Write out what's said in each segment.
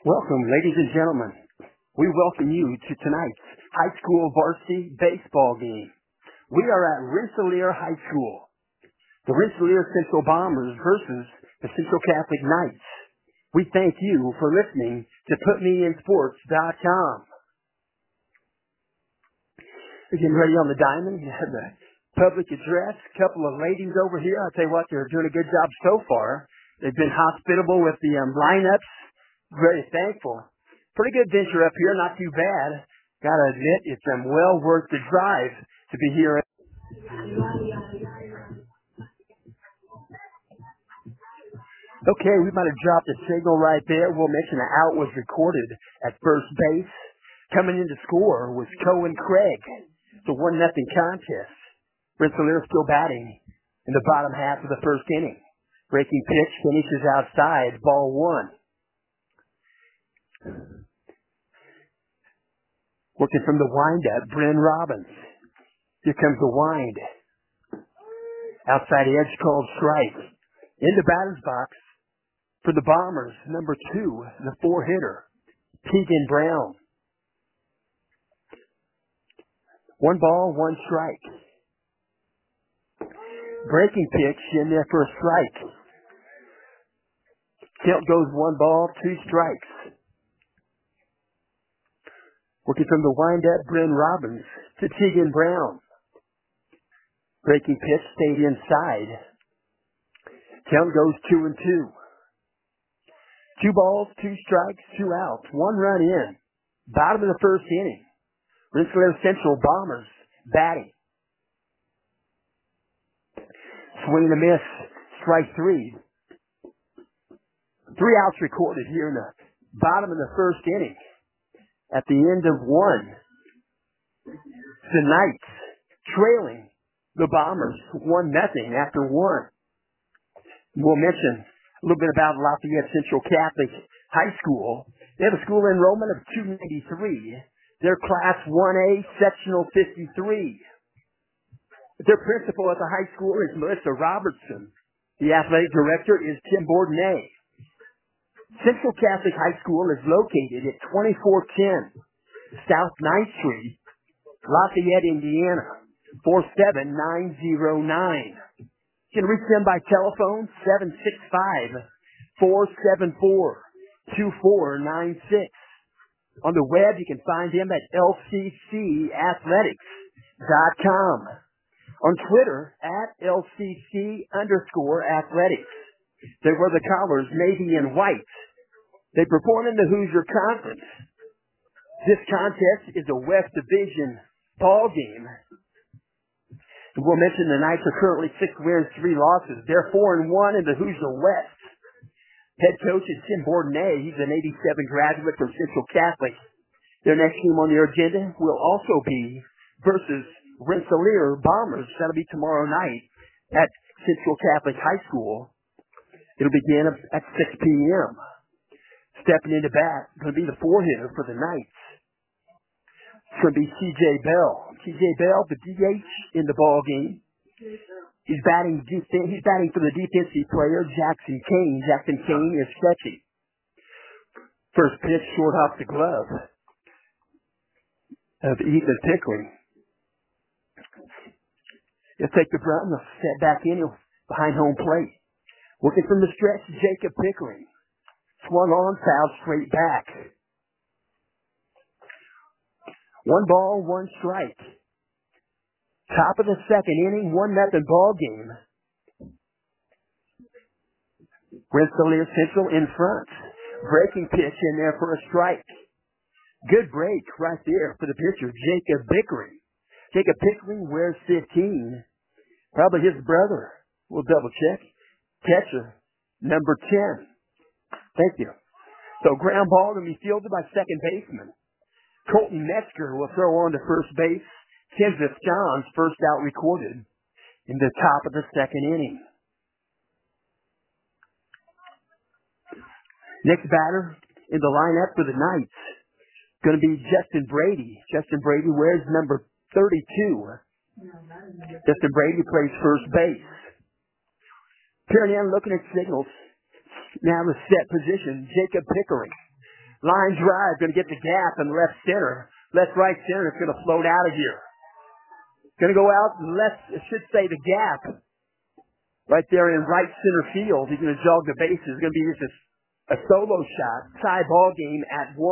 Welcome, ladies and gentlemen. We welcome you to tonight's high school varsity baseball game. We are at Rensselaer High School. The Rensselaer Central Bombers versus the Central Catholic Knights. We thank you for listening to PutMeInSports.com. We're getting ready on the diamond. We have the public address. A couple of ladies over here. I'll tell you what, they're doing a good job so far. They've been hospitable with the lineups. Very thankful. Pretty good venture up here, not too bad. Gotta admit, it's well worth the drive to be here. Okay, we might have dropped a signal right there. We'll mention the out was recorded at first base. Coming in to score was Cohen Craig. It's a 1-0 contest. Rensselaer still batting in the bottom half of the first inning. Breaking pitch finishes outside, ball one. Working from the windup, Bryn Robbins. Here comes the wind. Outside edge called strike. In the batter's box for the Bombers, number 2, the 4-hitter, Tegan Brown. 1 ball, 1 strike. Breaking pitch in there for a strike. Count goes 1 ball, 2 strikes. Working from the windup, Bryn Robbins to Tegan Brown. Breaking pitch stayed inside. Count goes 2-2. 2 balls, 2 strikes, 2 outs, 1 run in. Bottom of the first inning. Rensselaer Central Bombers batting. Swing and a miss. Strike 3. 3 outs recorded here in the bottom of the first inning. At the end of 1, the Knights trailing the Bombers 1-0 after 1. We'll mention a little bit about Lafayette Central Catholic High School. They have a school enrollment of 293. They're Class 1A, Sectional 53. Their principal at the high school is Melissa Robertson. The athletic director is Tim Bourdonnais. Central Catholic High School is located at 2410 South 9th Street, Lafayette, Indiana, 47909. You can reach them by telephone, 765-474-2496. On the web, you can find them at lccathletics.com. On Twitter, at LCC_athletics. They wear the colors navy and white. They perform in the Hoosier Conference. This contest is a West Division ball game. We'll mention the Knights are currently 6 wins, 3 losses. They're 4-1 in the Hoosier West. Head coach is Tim Bourdonnais. He's an 87 graduate from Central Catholic. Their next game on their agenda will also be versus Rensselaer Bombers. That'll be tomorrow night at Central Catholic High School. It'll begin at 6 p.m. Stepping into bat, going to be the 4-hitter for the Knights. It's going to be C.J. Bell. C.J. Bell, the DH in the ball game. He's batting for the defensive player, Jackson Kane. Jackson Kane is catching. First pitch, short off the glove of Ethan Pickering. He'll take the run, he'll set back in behind home plate. Working from the stretch, Jacob Pickering. Swung on, fouled straight back. 1 ball, 1 strike. Top of the second inning, 1-0 ball game. Rensselaer Central in front. Breaking pitch in there for a strike. Good break right there for the pitcher, Jacob Pickering. Jacob Pickering wears 15. Probably his brother. We'll double check. Catcher, number 10. Thank you. So ground ball to be fielded by second baseman. Colton Metzger will throw on to first base. Kenseth Johns first out recorded in the top of the second inning. Next batter in the lineup for the Knights going to be Justin Brady. Justin Brady wears number 32. Justin Brady plays first base. Peering in, looking at signals. Now the set position, Jacob Pickering. Line drive, going to get the gap in left center. Left, right center, it's going to float out of here. Going to go out left, it should say the gap. Right there in right center field. He's going to jog the bases. It's going to be just a solo shot. Tie ball game at 1.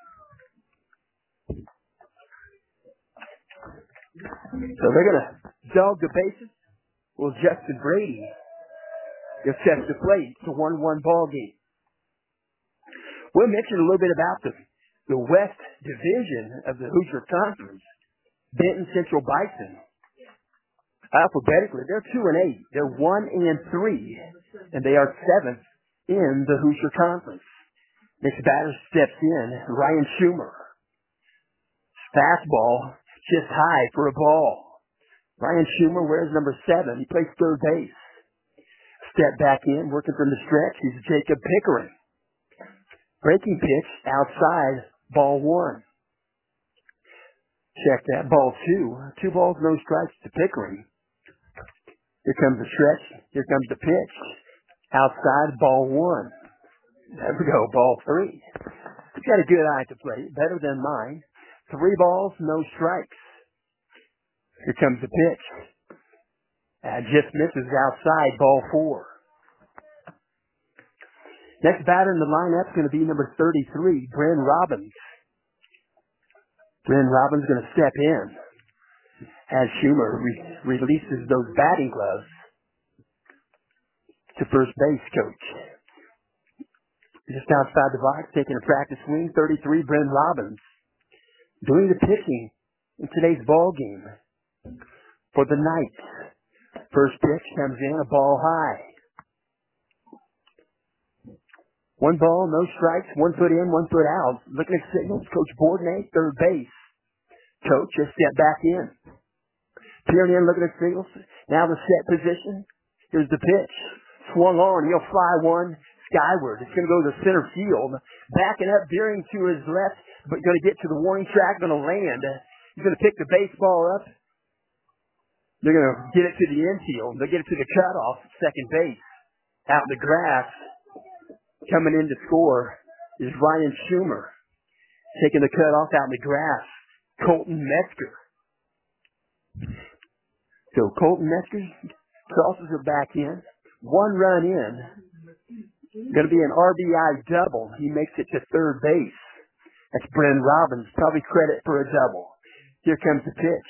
So they're going to jog the bases. Well, Justin Brady gets set to play. It's a 1-1 ball game. We'll mention a little bit about the West Division of the Hoosier Conference. Benton Central Bison. Alphabetically, they're 2-8. They're 1-3, and they are 7th in the Hoosier Conference. Next batter steps in, Ryan Schumer. Fastball, just high for a ball. Ryan Schumer wears number 7. He plays third base. Step back in, working from the stretch. He's Jacob Pickering. Breaking pitch outside, ball 1. Check that, ball 2. 2 balls, no strikes to Pickering. Here comes the stretch. Here comes the pitch. Outside, ball 1. There we go, ball 3. He's got a good eye to play, better than mine. 3 balls, no strikes. Here comes the pitch. Just misses outside, ball 4. Next batter in the lineup is going to be number 33, Bryn Robbins. Bryn Robbins going to step in as Schumer releases those batting gloves to first base coach. Just outside the box, taking a practice swing, 33, Bryn Robbins. Doing the pitching in today's ball game for the Knights. First pitch comes in, a ball high. 1 ball, no strikes, 1 foot in, 1 foot out. Looking at signals, Coach Bourdonnais, third base. Coach just stepped back in. Peering in, looking at signals. Now the set position. Here's the pitch. Swung on, he'll fly 1 skyward. It's going to go to center field. Backing up, veering to his left, but going to get to the warning track, going to land. He's going to pick the baseball up. They're going to get it to the infield. They'll get it to the cutoff, second base. Out in the grass. Coming in to score is Ryan Schumer. Taking the cutoff out in the grass. Colton Metzger. So Colton Metzger crosses it back in. 1 run in. Going to be an RBI double. He makes it to third base. That's Bryn Robbins. Probably credit for a double. Here comes the pitch.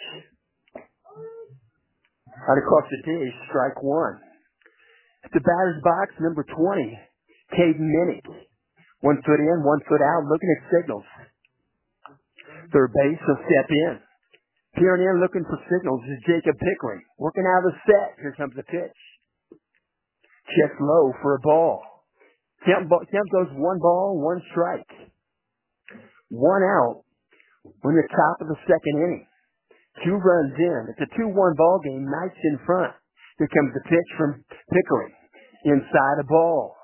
Right across the dish, strike 1. At the batter's box, number 20, Caden Minnick. 1 foot in, 1 foot out, looking at signals. Third base, he'll step in. Peering in, looking for signals is Jacob Pickering. Working out of the set. Here comes the pitch. Checks low for a ball. Count goes 1 ball, 1 strike. 1 out. We're in the top of the second inning. 2 runs in. It's a 2-1 ball game. Knights in front. Here comes the pitch from Pickering. Inside a ball.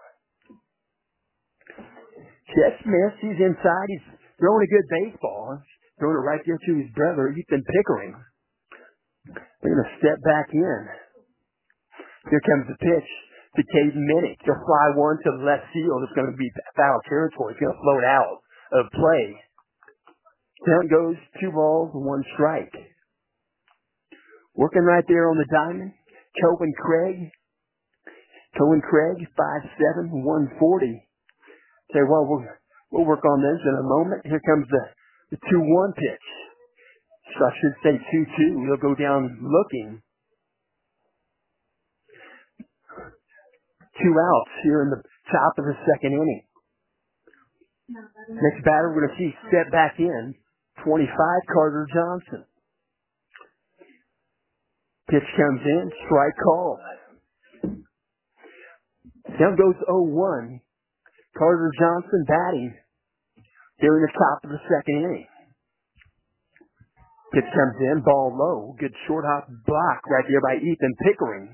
Chet Smith, he's inside. He's throwing a good baseball. Throwing it right there to his brother, Ethan Pickering. They're going to step back in. Here comes the pitch to Caden Minnick. He'll fly 1 to the left field. It's going to be foul territory. It's going to float out of play. Count goes 2 balls, 1 strike. Working right there on the diamond, Cohen Craig. Cohen Craig, 5'7", 140. Say, well, we'll work on this in a moment. Here comes the 2-1 pitch. So I should say 2-2. He'll go down looking. 2 outs here in the top of the second inning. Next batter, we're going to see step back in. 25, Carter Johnson. Pitch comes in, strike called. Down goes 0-1. Carter Johnson batting here in the top of the second inning. Pitch comes in, ball low. Good short hop block right there by Ethan Pickering.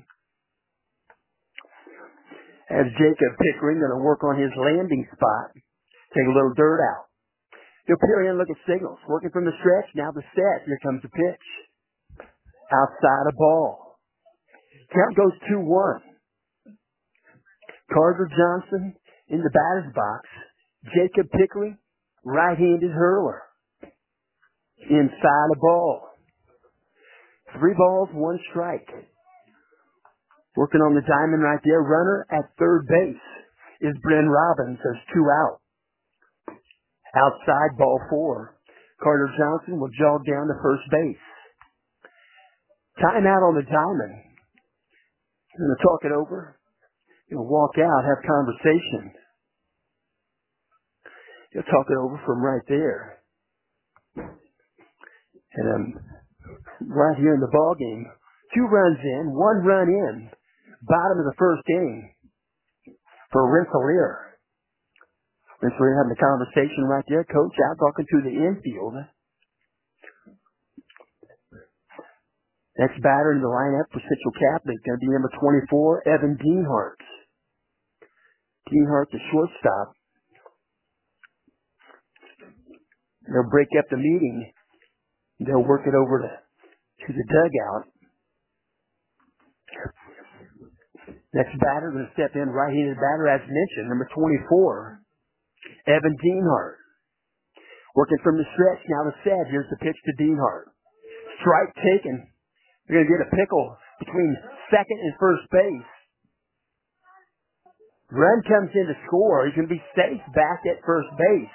As Jacob Pickering going to work on his landing spot. Take a little dirt out. He'll peer in, look at signals. Working from the stretch, now the set. Here comes the pitch. Outside a ball. Count goes 2-1. Carter Johnson in the batter's box. Jacob Pickering Right-handed hurler. Inside the ball. 3 balls, 1 strike. Working on the diamond right there. Runner at third base is Bryn Robbins. There's 2 out. Outside, ball 4. Carter Johnson will jog down to first base. Timeout on the diamond. Going to talk it over. He'll walk out, have conversation. He'll talk it over from right there. And right here in the ball game, 2 runs in, 1 run in. Bottom of the first inning for Rensselaer. Rensselaer having a conversation right there. Coach out talking to the infield. Next batter in the lineup for Central Catholic going to be number 24, Evan Deanhart. Deanhart, the shortstop. They'll break up the meeting. They'll work it over to the dugout. Next batter going to step in, right-handed batter, as mentioned, number 24, Evan Deanhart. Working from the stretch, now the set. Here's the pitch to Deanhart. Strike taken. They're going to get a pickle between second and first base. Run comes in to score. He's going to be safe back at first base.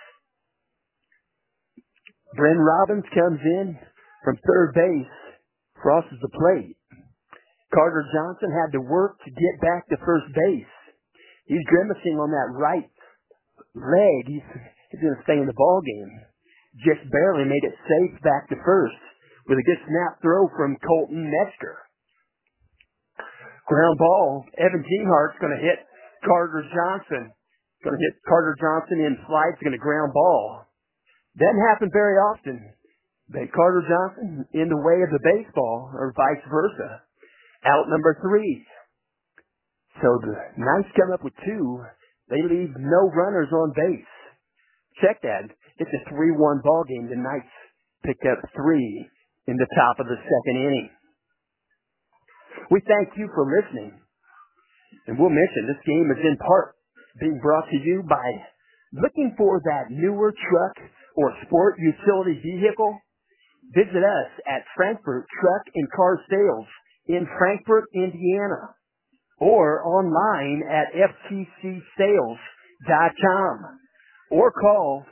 Bryn Robbins comes in from third base, crosses the plate. Carter Johnson had to work to get back to first base. He's grimacing on that right leg. He's going to stay in the ball game. Just barely made it safe back to first with a good snap throw from Colton Metzger. Ground ball. Evan Deanhart's going to hit Carter Johnson. Going to hit Carter Johnson in flight. It's going to ground ball. Doesn't happen very often. But Carter Johnson in the way of the baseball, or vice versa. Out number 3. So the Knights come up with 2. They leave no runners on base. Check that. It's a 3-1 ball game. The Knights picked up 3 in the top of the second inning. We thank you for listening. And we'll mention this game is in part being brought to you by looking for that newer truck or sport utility vehicle. Visit us at Frankfort Truck and Car Sales in Frankfort, Indiana, or online at ftcsales.com, or call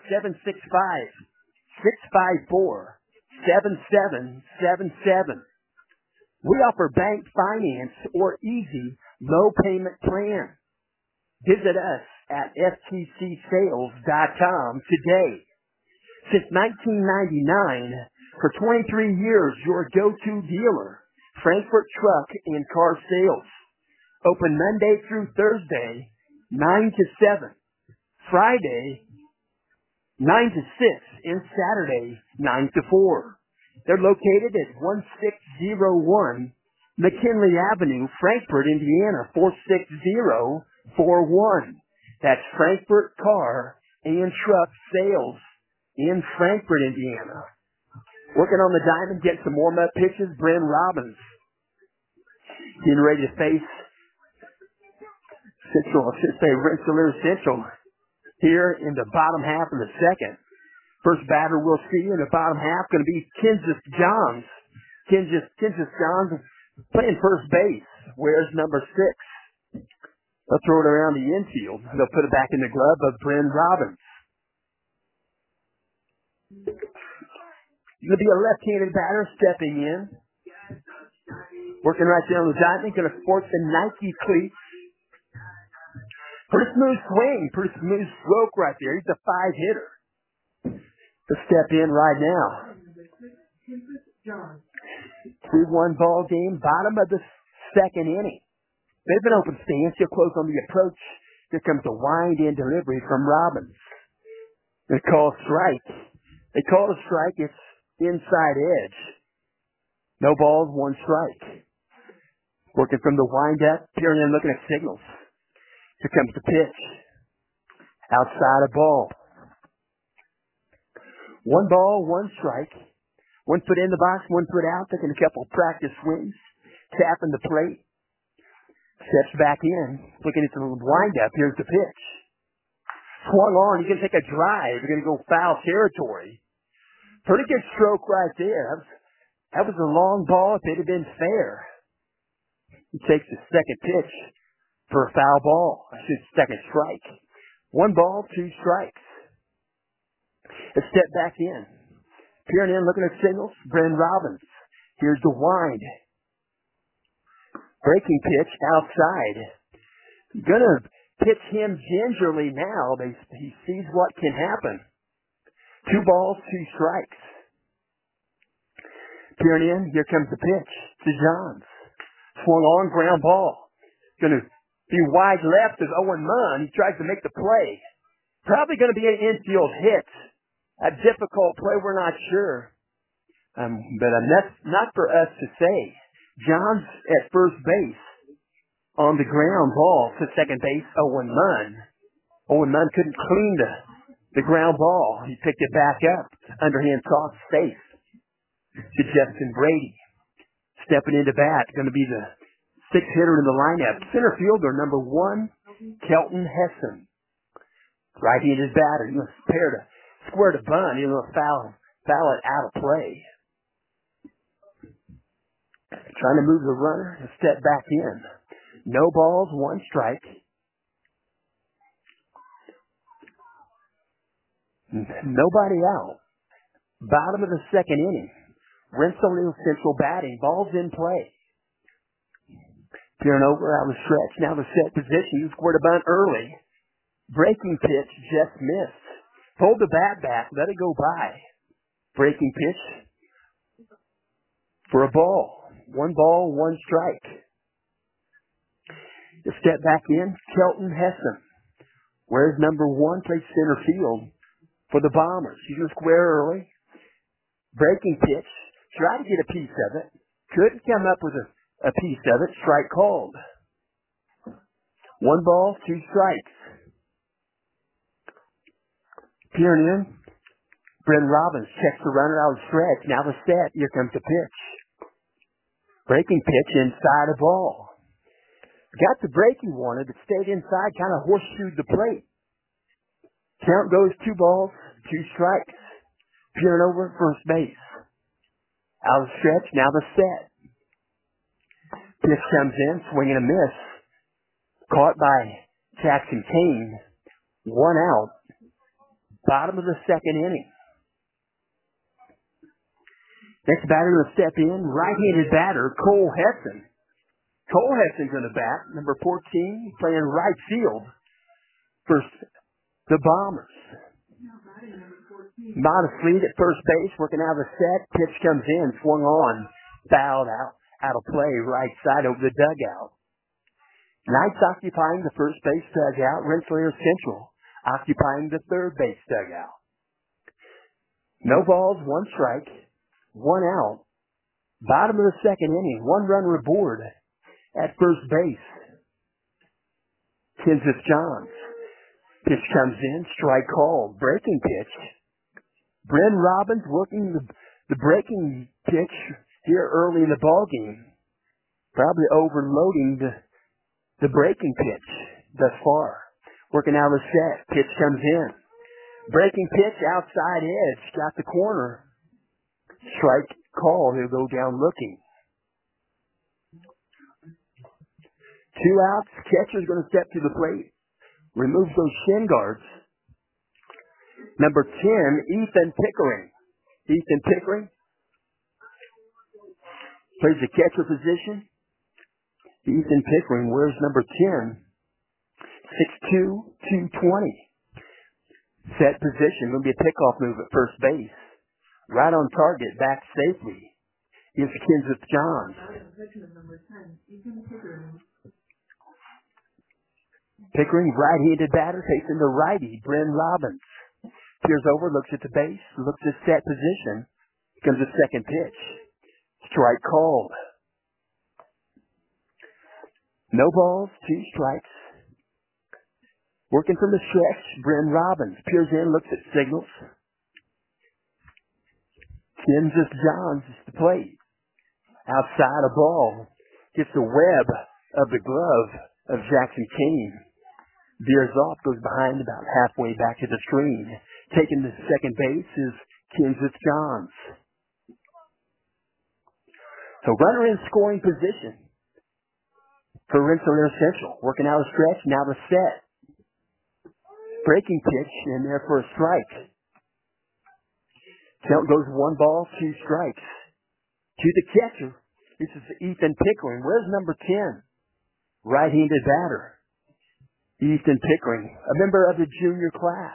765-654-7777. We offer bank finance or easy low payment plan. Visit us at ftcsales.com today. Since 1999, for 23 years, your go-to dealer, Frankfort Truck and Car Sales. Open Monday through Thursday, 9 to 7. Friday, 9 to 6. And Saturday, 9 to 4. They're located at 1601 McKinley Avenue, Frankfort, Indiana, 46041. That's Frankfort Car and Truck Sales in Frankfort, Indiana. Working on the diamond, getting some warm-up pitches, Bryn Robbins. Getting ready to face Central, I should say Rensselaer Central here in the bottom half of the second. First batter we'll see in the bottom half going to be Kansas Johns. Kansas Johns playing first base. Where's number 6? They'll throw it around the infield. They'll put it back in the glove of Bryn Robbins. Going to be a left-handed batter stepping in. Working right there on the diamond. Going to sport the Nike cleats. Pretty smooth swing. Pretty smooth stroke right there. He's a 5-hitter. To step in right now. 3-1 ball game. Bottom of the second inning. They've been open stance. He'll close on the approach. Here comes a wind-in delivery from Robbins. They call strike. They call a strike. It's inside edge. No balls, 1 strike. Working from the wind-up. Peering in, looking at signals. Here comes the pitch. Outside a ball. 1 ball, 1 strike. 1 foot in the box, 1 foot out. Taking a couple practice swings. Tapping the plate. Steps back in. Looking at the wind-up. Here's the pitch. Swung on. He's going to take a drive. He's going to go foul territory. Pretty good stroke right there. That was a long ball if it had been fair. He takes the second pitch for a foul ball. Second strike. 1 ball, 2 strikes. A step back in. Peering in, looking at signals. Bren Robbins. Here's the wind. Breaking pitch outside. Gonna pitch him gingerly now. He sees what can happen. 2 balls, 2 strikes. Peering in, here comes the pitch to Johns. Swung on, ground ball. Gonna be wide left of Owen Munn. He tries to make the play. Probably gonna be an infield hit. A difficult play, we're not sure. But that's not for us to say. Johns at first base. On the ground ball to second base, Owen Munn. Owen Munn couldn't clean the ground ball. He picked it back up. Underhand toss safe to Justin Brady. Stepping into bat, going to be the 6th hitter in the lineup. Center fielder, number 1, Kelton Hessen. Right-handed batter. He was prepared to square to bunt. He was foul it out of play. Trying to move the runner and step back in. No balls, 1 strike. Nobody out. Bottom of the 2nd inning. Rensselaer Central batting. Balls in play. Peering over out of the stretch. Now the set position. You squared a bunt early. Breaking pitch just missed. Pulled the bat back. Let it go by. Breaking pitch for a ball. 1 ball, 1 strike. To step back in, Kelton Hessen. Where's number 1? Plays center field for the Bombers. He's going to square early. Breaking pitch. Tried to get a piece of it. Couldn't come up with a piece of it. Strike called. 1 ball, 2 strikes. Peering in. Bren Robbins checks the runner out of the stretch. Now the set. Here comes the pitch. Breaking pitch inside a ball. Got the break he wanted, but stayed inside, kind of horseshoed the plate. Count goes 2 balls, 2 strikes. Peering over at first base. Out of the stretch, now the set. Pitch comes in, swing and a miss. Caught by Jackson Kane. 1 out. Bottom of the 2nd inning. Next batter to step in, right-handed batter, Cole Hessen. Cole Hessen's in the bat, number 14, playing right field for the Bombers. Modest lead at first base, working out of the set. Pitch comes in, swung on, fouled out of play, right side over the dugout. Knights occupying the first base dugout, Rensselaer Central occupying the third base dugout. No balls, 1 strike, 1 out. Bottom of the 2nd inning, 1 runner aboard. At first base, Kenseth Johns. Pitch comes in, strike called. Breaking pitch. Bren Robbins working the breaking pitch here early in the ballgame. Probably overloading the breaking pitch thus far. Working out of the set. Pitch comes in. Breaking pitch, outside edge. Got the corner. Strike called. He'll go down looking. 2 outs. Catcher's going to step to the plate. Remove those shin guards. Number 10, Ethan Pickering. Ethan Pickering plays the catcher position. Ethan Pickering wears number 10. 6'2", 220. Set position. Going to be a pickoff move at first base. Right on target. Back safely. Is Kenseth Johns. Pickering, right-handed batter, facing the righty, Bren Robbins. Peers over, looks at the base, looks at set position. Comes the second pitch. Strike called. No balls, 2 strikes. Working from the stretch, Bren Robbins. Peers in, looks at signals. Kenseth Johns is the plate. Outside a ball. Gets the web of the glove of Jackson Kane. Veers off, goes behind about halfway back to the screen. Taking the second base is Kenseth Johns. So runner in scoring position for Rensselaer Central. Working out a stretch, now the set. Breaking pitch in there for a strike. Count goes 1 ball, 2 strikes. To the catcher, this is Ethan Pickering. Where's number 10? Right-handed batter. Ethan Pickering, a member of the junior class.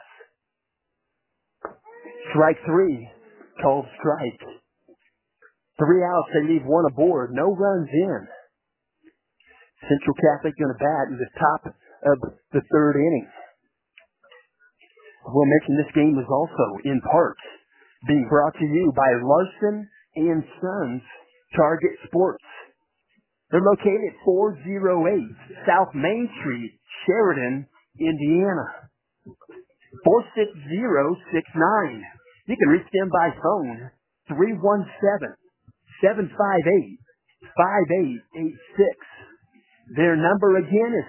Strike 3, called strike. 3 outs, they leave 1 aboard, no runs in. Central Catholic going to bat in the top of the 3rd inning. We'll mention this game was also, in part, being brought to you by Larson and Sons Target Sports. They're located at 408 South Main Street, Sheridan, Indiana. 46069. You can reach them by phone, 317-758-5886. Their number again is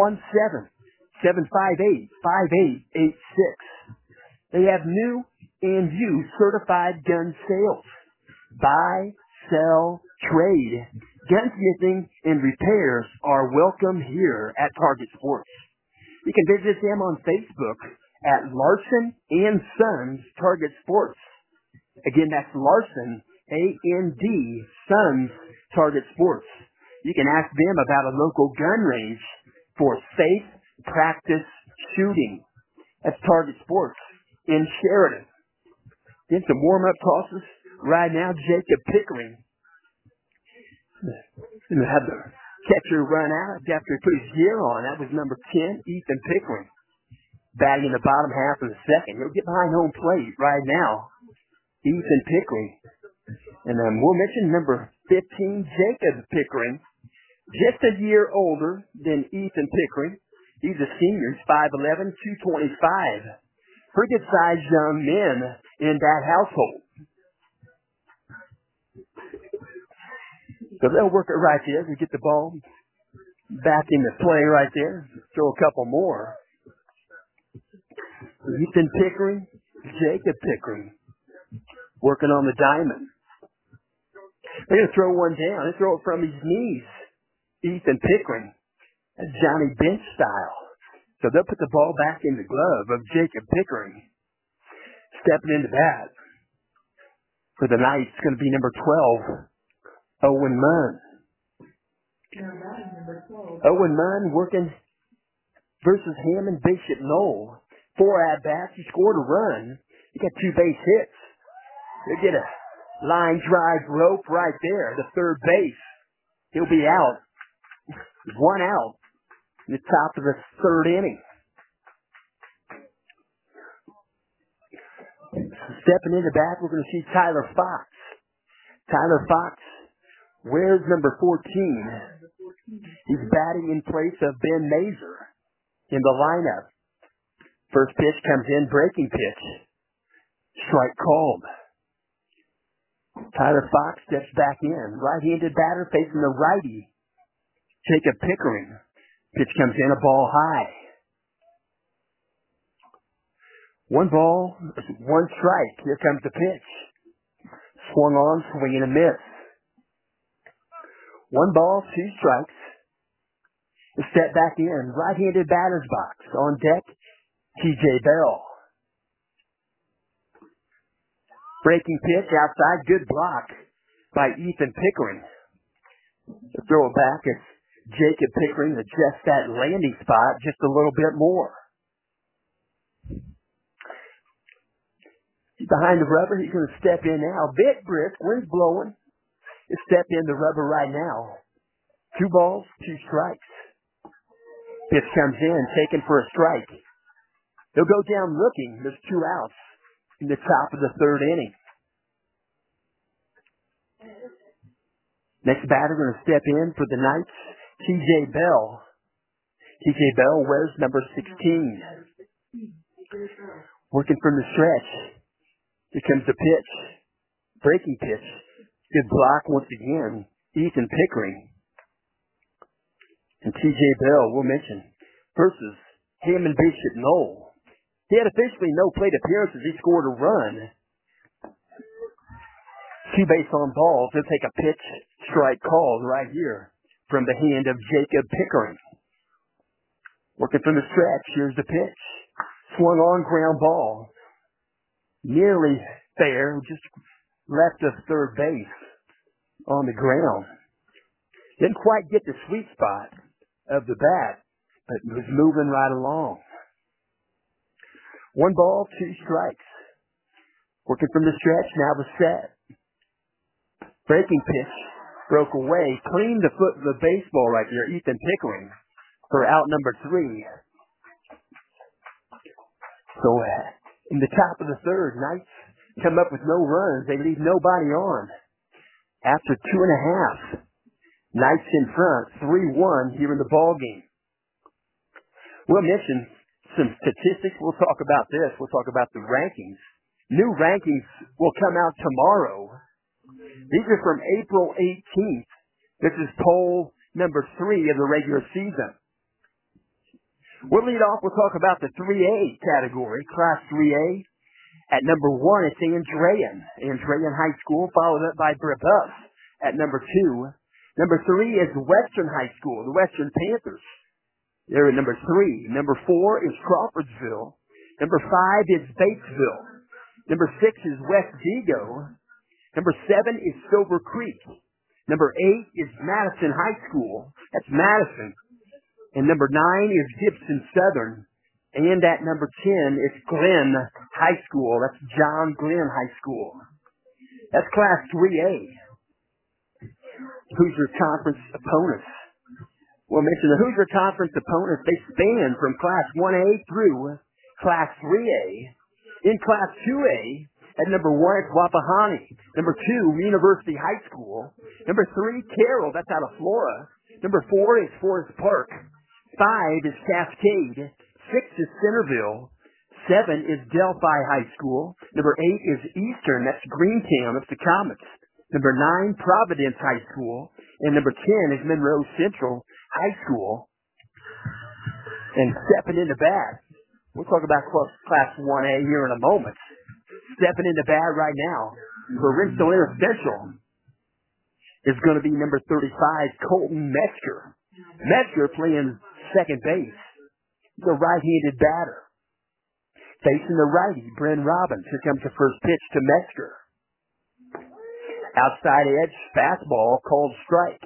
317-758-5886. They have new and used certified gun sales. Buy, sell, trade. Gunsmithing and repairs are welcome here at Target Sports. You can visit them on Facebook at Larson and Sons Target Sports. Again, that's Larson, A-N-D, Sons Target Sports. You can ask them about a local gun range for safe practice shooting. That's Target Sports in Sheridan. Then some warm-up tosses. Right now, Jacob Pickering. Have the catcher run out after he put his gear on. That was number 10, Ethan Pickering. Batting in the bottom half of the second. He'll get behind home plate right now. Ethan Pickering. And then we'll mention number 15, Jacob Pickering. Just a year older than Ethan Pickering. He's a senior. He's 5'11", 225. Pretty good-sized young men in that household. So they'll work it right there. We get the ball back into play right there. Throw a couple more. Ethan Pickering, Jacob Pickering, working on the diamond. They're going to throw one down. They throw it from his knees. Ethan Pickering. That's Johnny Bench style. So they'll put the ball back in the glove of Jacob Pickering. Stepping into bat for the night, it's going to be number 12, Owen Munn. Owen Munn working versus Hammond Bishop Knoll. 4 at-bats. He scored a run. He got 2 base hits. They get a line drive rope right there, the third base. He'll be out. 1 out in the top of the 3rd inning. Stepping into bat, we're going to see Tyler Fox. Tyler Fox wears number 14. He's batting in place of Ben Mazer in the lineup. First pitch comes in, breaking pitch. Strike called. Tyler Fox steps back in. Right-handed batter facing the righty, Jacob Pickering. Pitch comes in, a ball high. 1 ball, 1 strike. Here comes the pitch. Swung on, swing and a miss. 1 ball, 2 strikes. A step back in. Right-handed batter's box. On deck, T.J. Bell. Breaking pitch outside. Good block by Ethan Pickering. To throw it back, it's Jacob Pickering adjusts that landing spot just a little bit more. He's behind the rubber. He's going to step in now. Bit brisk. Wind's blowing. He'll step in the rubber right now. 2 balls, 2 strikes. Pitch comes in, taken for a strike. He'll go down looking. There's 2 outs in the top of the 3rd inning. Next batter going to step in for the Knights, T.J. Bell. T.J. Bell wears number 16. Working from the stretch. Here comes the pitch. Breaking pitch. Good block once again. Ethan Pickering. And T.J. Bell, we'll mention, versus Hammond Bishop Knoll. He had officially no plate appearances. He scored a run. 2 base on balls. He'll take a pitch strike call right here from the hand of Jacob Pickering. Working from the stretch. Here's the pitch. Swung on, ground ball. Nearly fair. Just left of third base on the ground. Didn't quite get the sweet spot of the bat, but was moving right along. 1 ball, 2 strikes. Working from the stretch, now the set. Breaking pitch, broke away, cleaned the foot of the baseball right there, Ethan Pickering, for out number 3. So, in the top of the third, Knights come up with no runs. They leave nobody on. After 2.5, Knights in front, 3-1 here in the ball game. We'll mention some statistics. We'll talk about this. We'll talk about the rankings. New rankings will come out tomorrow. These are from April 18th. This is poll number 3 of the regular season. We'll lead off. We'll talk about the 3A category, Class 3A. At number 1, it's Andrean High School, followed up by Brebeuf at number 2. Number 3 is Western High School, the Western Panthers. They're at number 3. Number 4 is Crawfordsville. Number 5 is Batesville. Number 6 is West Vigo. Number 7 is Silver Creek. Number 8 is Madison High School. That's Madison. And number 9 is Gibson Southern. And at number 10 is Glenn High School. That's John Glenn High School. That's Class 3A. Hoosier Conference opponents. We'll mention the Hoosier Conference opponents. They span from Class 1A through Class 3A. In Class 2A, at number 1, it's Wapahani. Number 2, University High School. Number 3, Carroll. That's out of Flora. Number 4 is Forest Park. 5 is Cascade. 6 is Centerville. 7 is Delphi High School. Number 8 is Eastern. That's Greentown. That's the Comets. Number 9, Providence High School. And number 10 is Monroe Central High School. And stepping in the bat, we'll talk about Class 1A here in a moment. Stepping in the bat right now for Rensselaer Central is going to be number 35, Colton Metzger. Metzger playing second base. The right-handed batter. Facing the righty, Bryn Robbins. Here comes the first pitch to Metzger. Outside edge, fastball, called strike.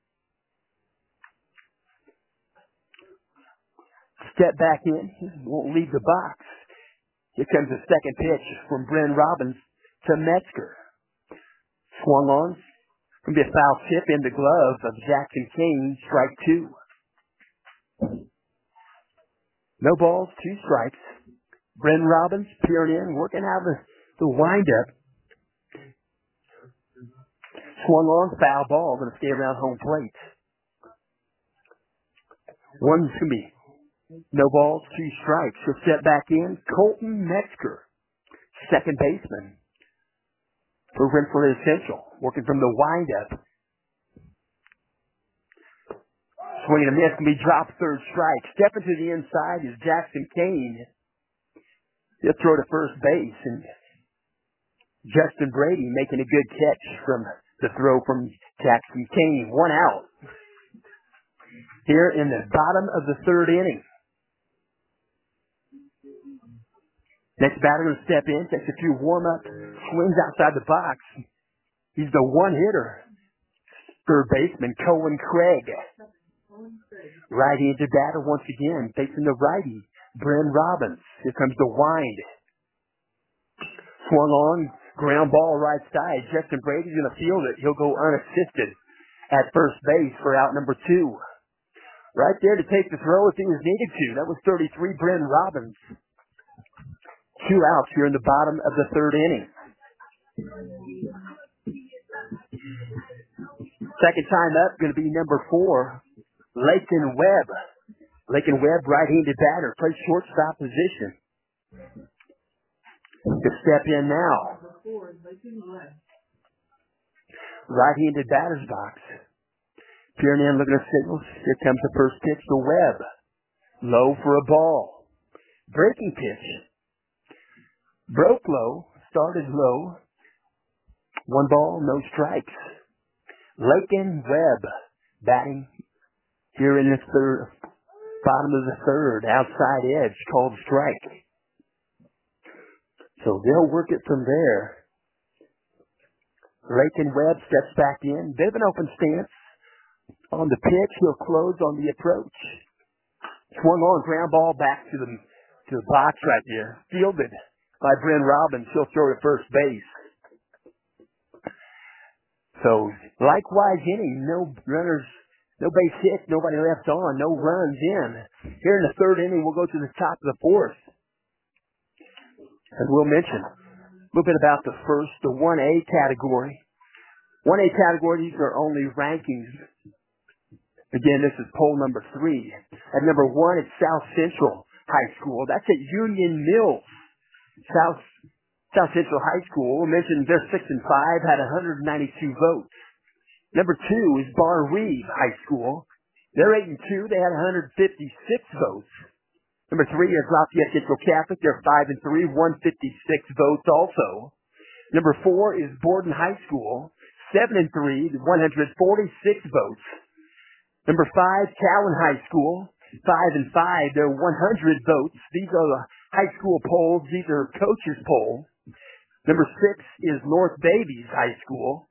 Step back in, won't leave the box. Here comes the second pitch from Bryn Robbins to Metzger. Swung on. Going to be a foul tip in the glove of Jackson Kane, strike 2. No balls, 2 strikes. Bryn Robbins peering in, working out the windup. Swung on, foul ball, going to stay around home plate. One's going to be no balls, 2 strikes. He'll step back in. Colton Metzger, second baseman for Rensselaer Central, working from the windup. Swing and a miss, can be dropped, 3rd strike. Stepping to the inside is Jackson Kane. He'll throw to first base, and Justin Brady making a good catch from the throw from Jackson Kane. 1 out. Here in the bottom of the 3rd inning. Next batter will step in, takes a few warm-up swings outside the box. He's the one-hitter. Third baseman, Cohen Craig. Right-handed batter once again, facing the righty, Bryn Robbins. Here comes the wind. Swung on, ground ball right side. Justin Brady's going to field it. He'll go unassisted at first base for out number 2. Right there to take the throw if he was needed to. That was 33, Bryn Robbins. 2 outs here in the bottom of the 3rd inning. Second time up, going to be number 4, Lakin Webb. Lakin Webb, right-handed batter, plays shortstop position. To step in now. Right-handed batter's box. Peering in, looking at signals. Here comes the first pitch to Webb. Low for a ball. Breaking pitch. Broke low, started low. 1 ball, no strikes. Lakin Webb batting here in the bottom of the third, outside edge, called strike. So they'll work it from there. Lakin Webb steps back in. Bit of an open stance. On the pitch, he'll close on the approach. Swung on, ground ball back to the box right there. Fielded by Bryn Robbins. He'll throw to first base. So, likewise inning, no runners, no base hit, nobody left on, no runs in. Here in the third inning, we'll go to the top of the fourth. And we'll mention a little bit about the 1A category. 1A category, these are only rankings. Again, this is poll number 3. At number 1, it's South Central High School. That's at Union Mills. South Central High School, we'll mention they're 6-5, had 192 votes. Number 2 is Bar Reeve High School. They're 8-2, they had 156 votes. Number 3 is Lafayette Central Catholic. They're 5-3, 156 votes also. Number 4 is Borden High School, 7-3, 146 votes. Number 5, Cowan High School, 5-5, they're 100 votes. These are the high school polls. These are coaches' polls. Number 6 is North Davies High School,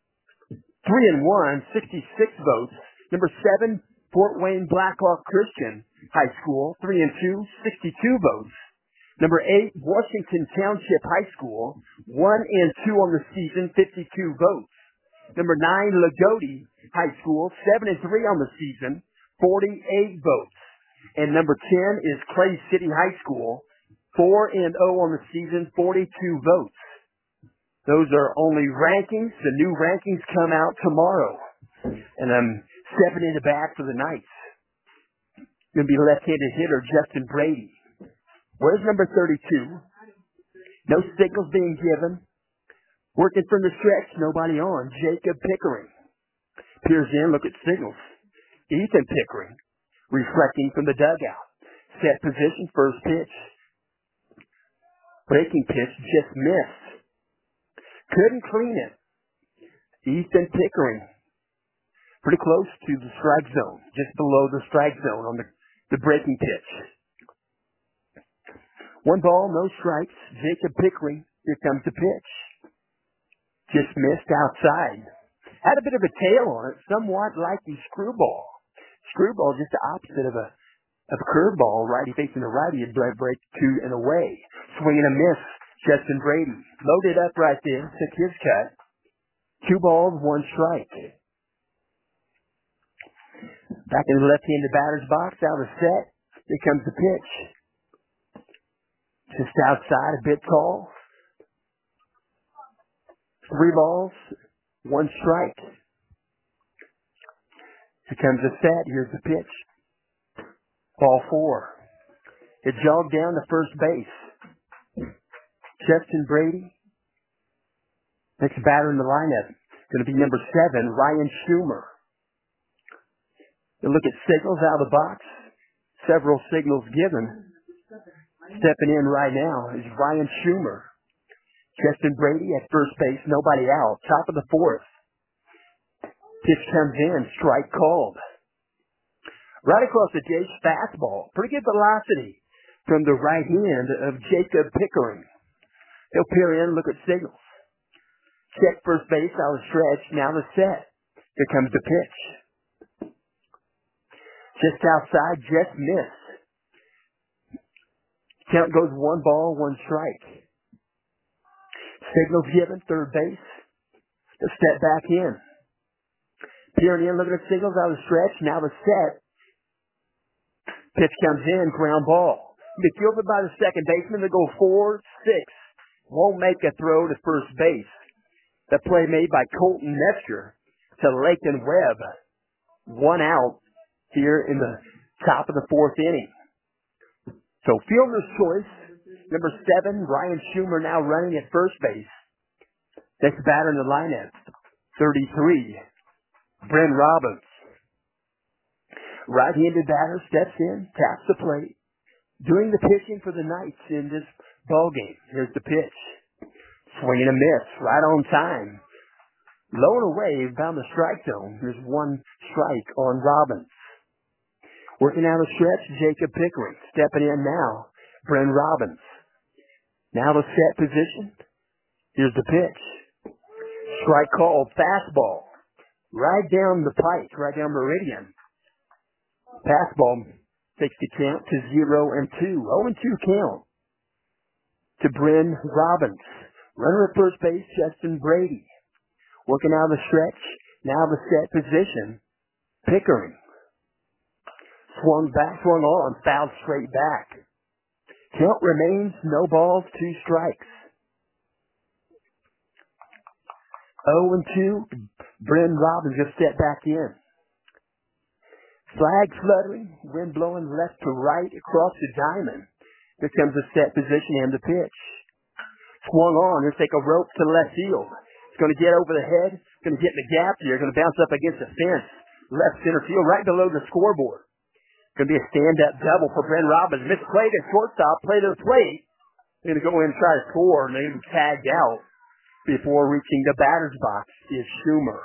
3-1, 66 votes. Number 7, Fort Wayne Blackhawk Christian High School, 3-2, 62 votes. Number 8, Washington Township High School, 1-2 on the season, 52 votes. Number 9, Lagodi High School, 7-3 on the season, 48 votes. And number 10 is Clay City High School, 4-0 on the season, 42 votes. Those are only rankings. The new rankings come out tomorrow. And I'm stepping in the back for the Knights. Going to be left-handed hitter Justin Brady. Where's number 32? No signals being given. Working from the stretch, nobody on. Jacob Pickering. Peers in, look at signals. Ethan Pickering, reflecting from the dugout. Set position, first pitch. Breaking pitch, just missed. Couldn't clean it. Ethan Pickering, pretty close to the strike zone, just below the strike zone on the breaking pitch. 1 ball, no strikes. Jacob Pickering, here comes the pitch. Just missed outside. Had a bit of a tail on it, somewhat like the screwball. Screwball just the opposite of a curveball, righty facing the righty, and break 2 and away. Swing and a miss. Justin Brady loaded up right there, took his cut. 2 balls, 1 strike. Back in the left-handed batter's box, out of set. Here comes the pitch. Just outside, a bit tall. 3 balls, 1 strike. Here comes the set. Here's the pitch. Ball 4. It jogged down to first base. Justin Brady. Next batter in the lineup. Going to be number 7, Ryan Schumer. You look at signals out of the box. Several signals given. Stepping in right now is Ryan Schumer. Justin Brady at first base, nobody out. Top of the 4th. Pitch comes in, strike called. Right across the dish, fastball. Pretty good velocity from the right hand of Jacob Pickering. He'll peer in, look at signals. Check first base, out of stretch, now the set. Here comes the pitch. Just outside, just missed. Count goes 1 ball, 1 strike. Signals given, third base. He'll step back in. Peering in, looking at signals, out of stretch, now the set. Pitch comes in, ground ball. Be fielded by the second baseman. They go 4-6. Won't make a throw to first base. The play made by Colton Metzger to Lakin Webb. 1 out here in the top of the 4th inning. So fielder's choice. Number 7, Ryan Schumer now running at first base. Next batter in the lineup, 33, Bryn Robbins. Right-handed batter steps in, taps the plate. doing the pitching for the Knights in this ball game. Here's the pitch. Swing and a miss, right on time. Low and away, found the strike zone. There's one strike on Robbins. Working out a stretch, Jacob Pickering. Stepping in now, Bren Robbins. Now the set position. Here's the pitch. Strike called, fastball. Right down the pike, right down meridian. Fastball takes the count to 0-2. 0-2 count to Bren Robbins. Runner at first base, Justin Brady. Working out the stretch. Now the set position. Pickering. Swung on, fouled straight back. Count remains no balls, 2 strikes. 0-2. Bren Robbins just stepped back in. Flag fluttering, wind blowing left to right across the diamond. Here comes the set position and the pitch. Swung on, here's take a rope to left field. It's going to get over the head, it's going to get in the gap here, going to bounce up against the fence. Left center field, right below the scoreboard. Going to be a stand-up double for Bren Robbins. Misplayed at shortstop, play to the plate. They're going to go in and try to score, and they're going to be tagged out before reaching the batter's box is Schumer.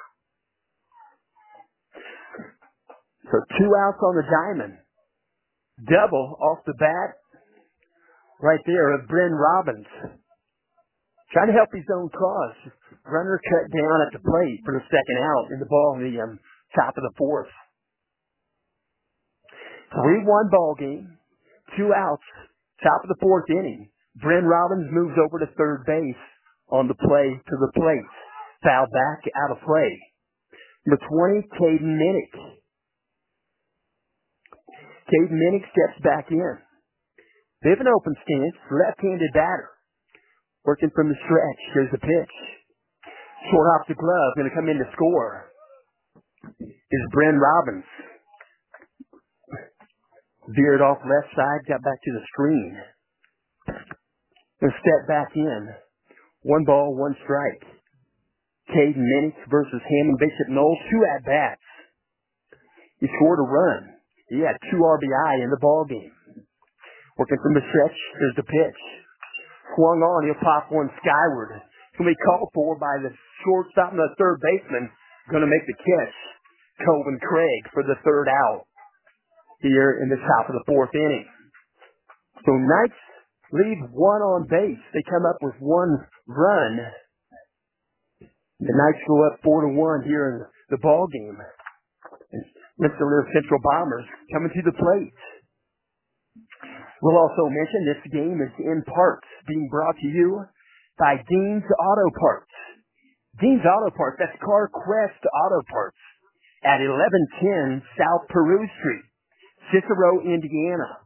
So 2 outs on the diamond. Double off the bat right there of Bren Robbins. Trying to help his own cause. Runner cut down at the plate for the second out in the ball in the top of the 4th. 3-1 ball game. 2 outs. Top of the 4th inning. Bren Robbins moves over to third base on the play to the plate. Foul back, out of play. Number 20, Caden Minnick. Caden Minnick steps back in. They have an open stance, left-handed batter. Working from the stretch. Here's the pitch. Short off the glove, going to come in to score. Is Bren Robbins. Veered off left side, got back to the screen. Going to step back in. 1 ball, 1 strike. Caden Minnick versus Hammond Bishop Knowles. 2 at-bats. He scored a run. He had 2 RBI in the ball game. Working from the stretch, here's the pitch. Swung on, he'll pop one skyward. It's going to be called for by the shortstop and the third baseman. Going to make the catch. Coben Craig for the 3rd out here in the top of the 4th inning. So Knights leave 1 on base. They come up with 1 run. The Knights go up 4-1 here in the ball game. Rensselaer Central Bombers coming to the plate. We'll also mention this game is in parts being brought to you by Dean's Auto Parts. Dean's Auto Parts, that's CarQuest Auto Parts at 1110 South Peru Street, Cicero, Indiana,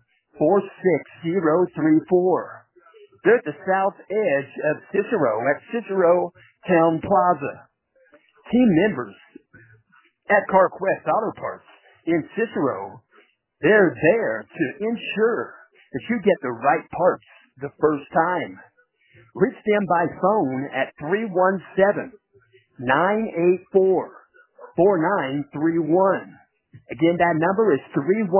46034. They're at the south edge of Cicero at Cicero Town Plaza. Team members at CarQuest Auto Parts in Cicero, they're there to ensure that you get the right parts the first time. Reach them by phone at 317-984-4931. Again, that number is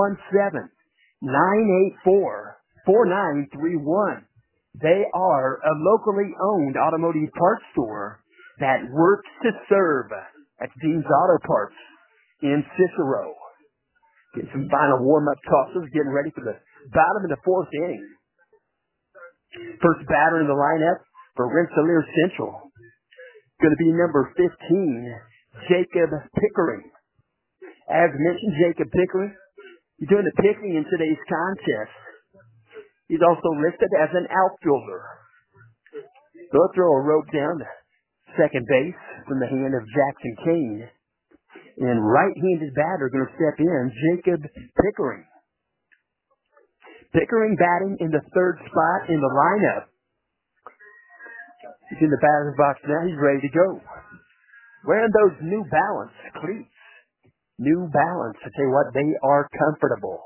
317-984-4931. They are a locally owned automotive parts store that works to serve. That's Dean's Auto Parts in Cicero. Get some final warm-up tosses, getting ready for the bottom of the 4th inning. First batter in the lineup for Rensselaer Central. Going to be number 15, Jacob Pickering. As mentioned, Jacob Pickering, he's doing the pitching in today's contest. He's also listed as an outfielder. They'll throw a rope down to second base from the hand of Jackson Kane. And right-handed batter going to step in, Jacob Pickering. Pickering batting in the 3rd spot in the lineup. He's in the batter's box now. He's ready to go. Wearing those New Balance cleats. New Balance. I tell you what, they are comfortable.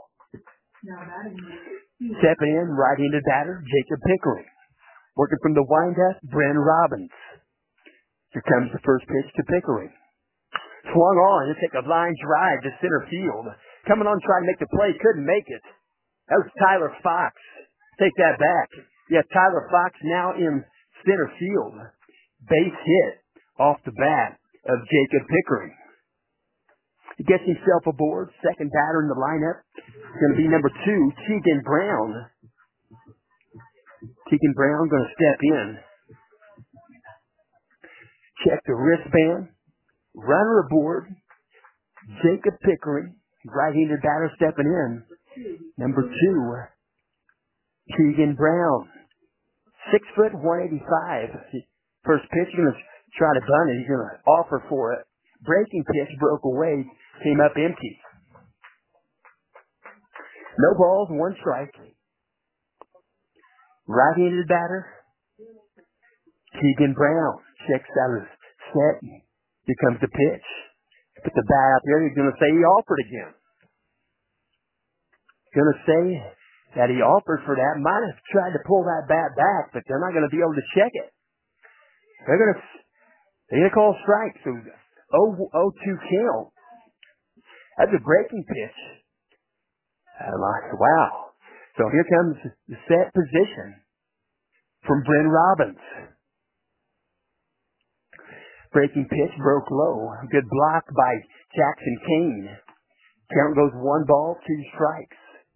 Stepping in, right-handed batter, Jacob Pickering. Working from the windup, Bren Robbins. Here comes the first pitch to Pickering. Swung on, he'll take a line drive to center field. Coming on trying to make the play, couldn't make it. That was Tyler Fox. Take that back. Yeah, Tyler Fox now in center field. Base hit off the bat of Jacob Pickering. He gets himself aboard. Second batter in the lineup is going to be number 2, Keegan Brown. Keegan Brown going to step in. Check the wristband. Runner aboard. Jacob Pickering. Right-handed batter stepping in. Number 2, Keegan Brown. 6 foot, 185. First pitch, he's going to try to bunt it. He's going to offer for it. Breaking pitch broke away. Came up empty. No balls, 1 strike. Right-handed batter. Keegan Brown checks out his set. Here comes the pitch. Put the bat out there. He's going to say he offered again. Going to say that he offered for that. Might have tried to pull that bat back, but they're not going to be able to check it. They're going to call strike. So 0-2 count. That's a breaking pitch. Wow. So here comes the set position from Bryn Robbins. Breaking pitch broke low. Good block by Jackson Kane. Count goes 1 ball, 2 strikes.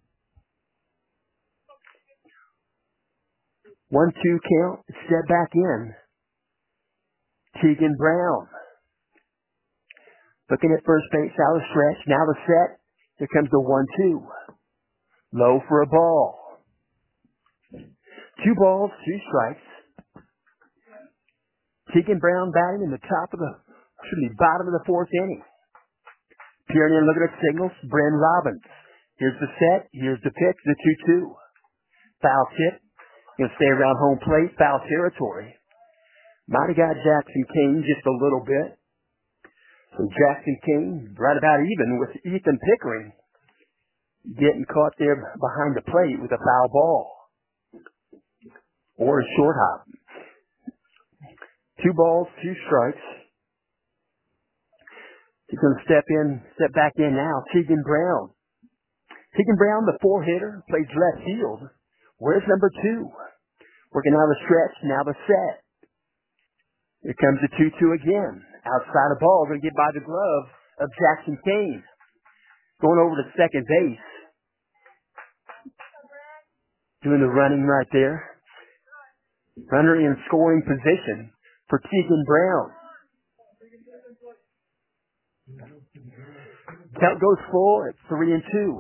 1-2 count. Step back in. Keegan Brown. Looking at first base out of stretch. Now the set. Here comes the 1-2. Low for a ball. 2 balls, 2 strikes. Keegan Brown batting in the bottom of the 4th inning. Peering in, looking at signals. Bryn Robbins. Here's the set. Here's the pitch. The 2-2. Foul tip. Going to stay around home plate. Foul territory. Might have got Jackson Kane just a little bit. So Jackson Kane right about even with Ethan Pickering getting caught there behind the plate with a foul ball. Or a short hop. 2 balls, 2 strikes. He's going to step back in now. Keegan Brown. Keegan Brown, the 4-hitter, plays left field. Where's number 2? Working out the stretch, now the set. Here comes the 2-2 again. Outside the ball, going to get by the glove of Jackson Kane. Going over to second base. Doing the running right there. Runner in scoring position for Keegan Brown. Count goes full at 3-2.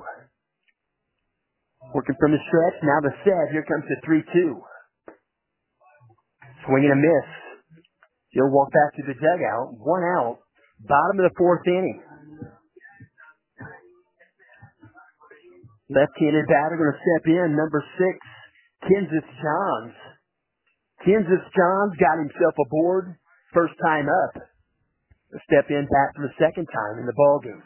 Working from the stretch, now the set. Here comes the 3-2. Swing and a miss. He'll walk back to the dugout. 1 out. Bottom of the 4th inning. Left-handed batter going to step in. Number 6, Kansas Johns. Kansas Johns got himself aboard. First time up. To step in back for the second time in the ballgame.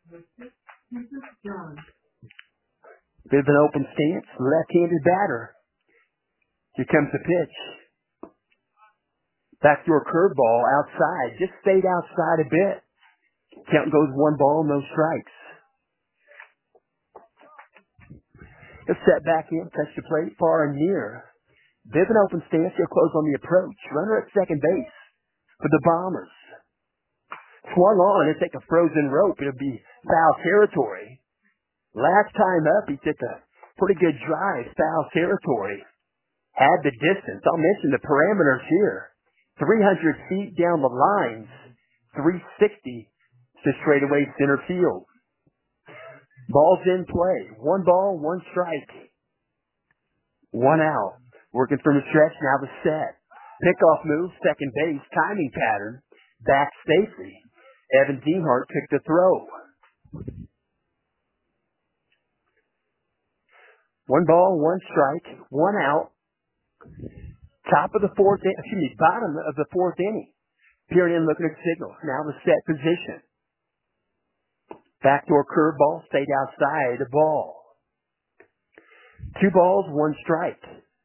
Bit of an open stance. Left-handed batter. Here comes the pitch. Backdoor curveball outside. Just stayed outside a bit. Count goes 1 ball, no strikes. He'll step back in, touch the plate, far and near. Bit of an open stance. He'll close on the approach. Runner at second base for the Bombers. Swung on. He'll take a frozen rope. It'll be foul territory. Last time up, he took a pretty good drive. Foul territory. Had the distance. I'll mention the parameters here. 300 feet down the lines, 360 to straightaway center field. Ball's in play. 1 ball, 1 strike. 1 out. Working from the stretch, now the set. Pickoff move, second base, timing pattern. Back safely. Evan Deanhart took the throw. 1 ball, 1 strike, 1 out. Bottom of the 4th inning. Peering in, looking at signals. Now the set position. Backdoor curveball, stayed outside the ball. 2 balls, 1 strike.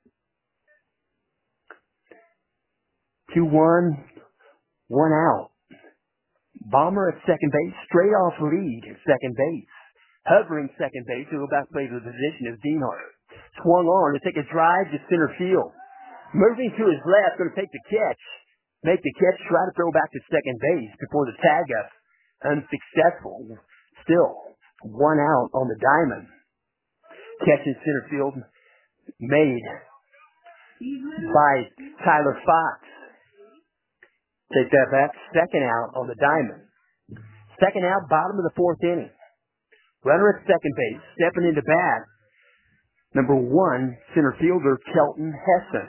2-1, 1 out. Bomber at second base, straight off lead at second base. Hovering second base, who will back play the position is Dienhart. Swung on to take a drive to center field. Moving to his left, going to take the catch. Make the catch, try to throw back to second base before the tag up. Unsuccessful. Still, one out on the diamond. Catch in center field made by Tyler Fox. Take that back. Second out on the diamond. Second out, bottom of the fourth inning. Runner at second base, stepping into bat. Number 1, center fielder Kelton Hessen.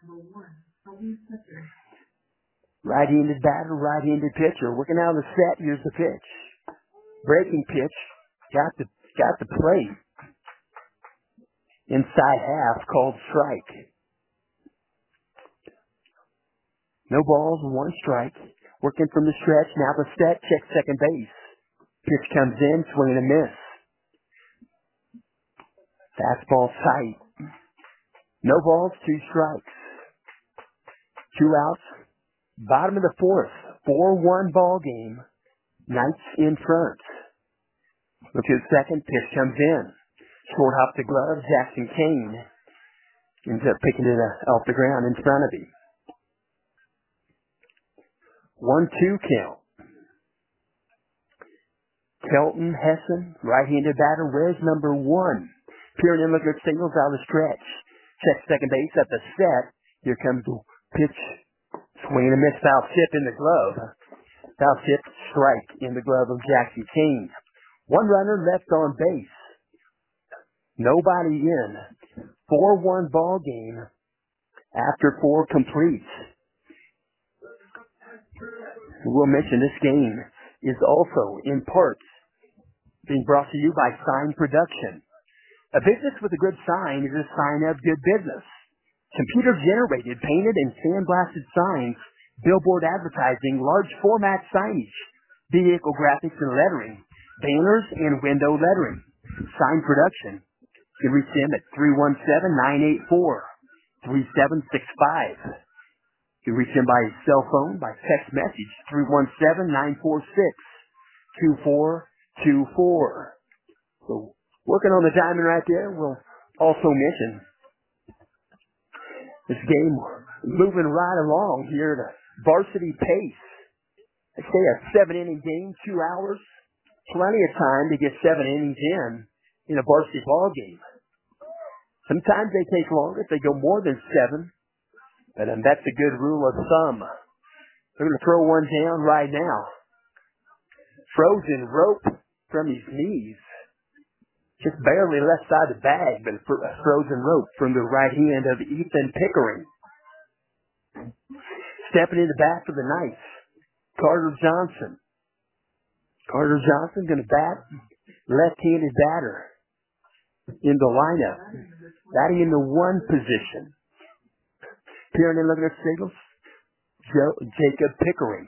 Right-handed batter, right-handed pitcher. Working out of the set, here's the pitch. Breaking pitch, got the plate. Inside half, called strike. No balls, 1 strike. Working from the stretch, now the set, check second base. Pitch comes in, swing and a miss. Fastball tight. No balls, 2 strikes. 2 outs. Bottom of the fourth. 4-1 ball game. Knights in front. Look at the second. Pitch comes in. Short hop the glove. Jackson Kane ends up picking it off the ground in front of him. 1-2 count. Kelton Hessen, right-handed batter, wears number 1. Peering in, looking at signals out of the stretch. Check second base at the set. Here comes the pitch. Swing and a miss, foul tip in the glove. Foul tip, strike in the glove of Jackson Kane. 1 runner left on base. Nobody in. 4-1 ball game after 4 completes. We'll mention this game is also in parts being brought to you by Sign Production. A business with a good sign is a sign of good business. Computer-generated, painted, and sandblasted signs, billboard advertising, large format signage, vehicle graphics and lettering, banners, and window lettering. Sign Production. You can reach them at 317-984-3765. You can reach them by cell phone, by text message, 317-946-2424. So, working on the diamond right there, we'll also mention this game moving right along here at a varsity pace. They say a 7-inning game, 2 hours. Plenty of time to get 7 innings in a varsity ball game. Sometimes they take longer if they go more than 7. But that's a good rule of thumb. They're going to throw one down right now. Frozen rope from his knees. Just barely left side of the bag, but a frozen rope from the right hand of Ethan Pickering. Stepping in the back for the Knights, Carter Johnson. Carter Johnson going to bat, left-handed batter in the lineup. Batting in the 1 position. Peering in, looking at signals, Jacob Pickering.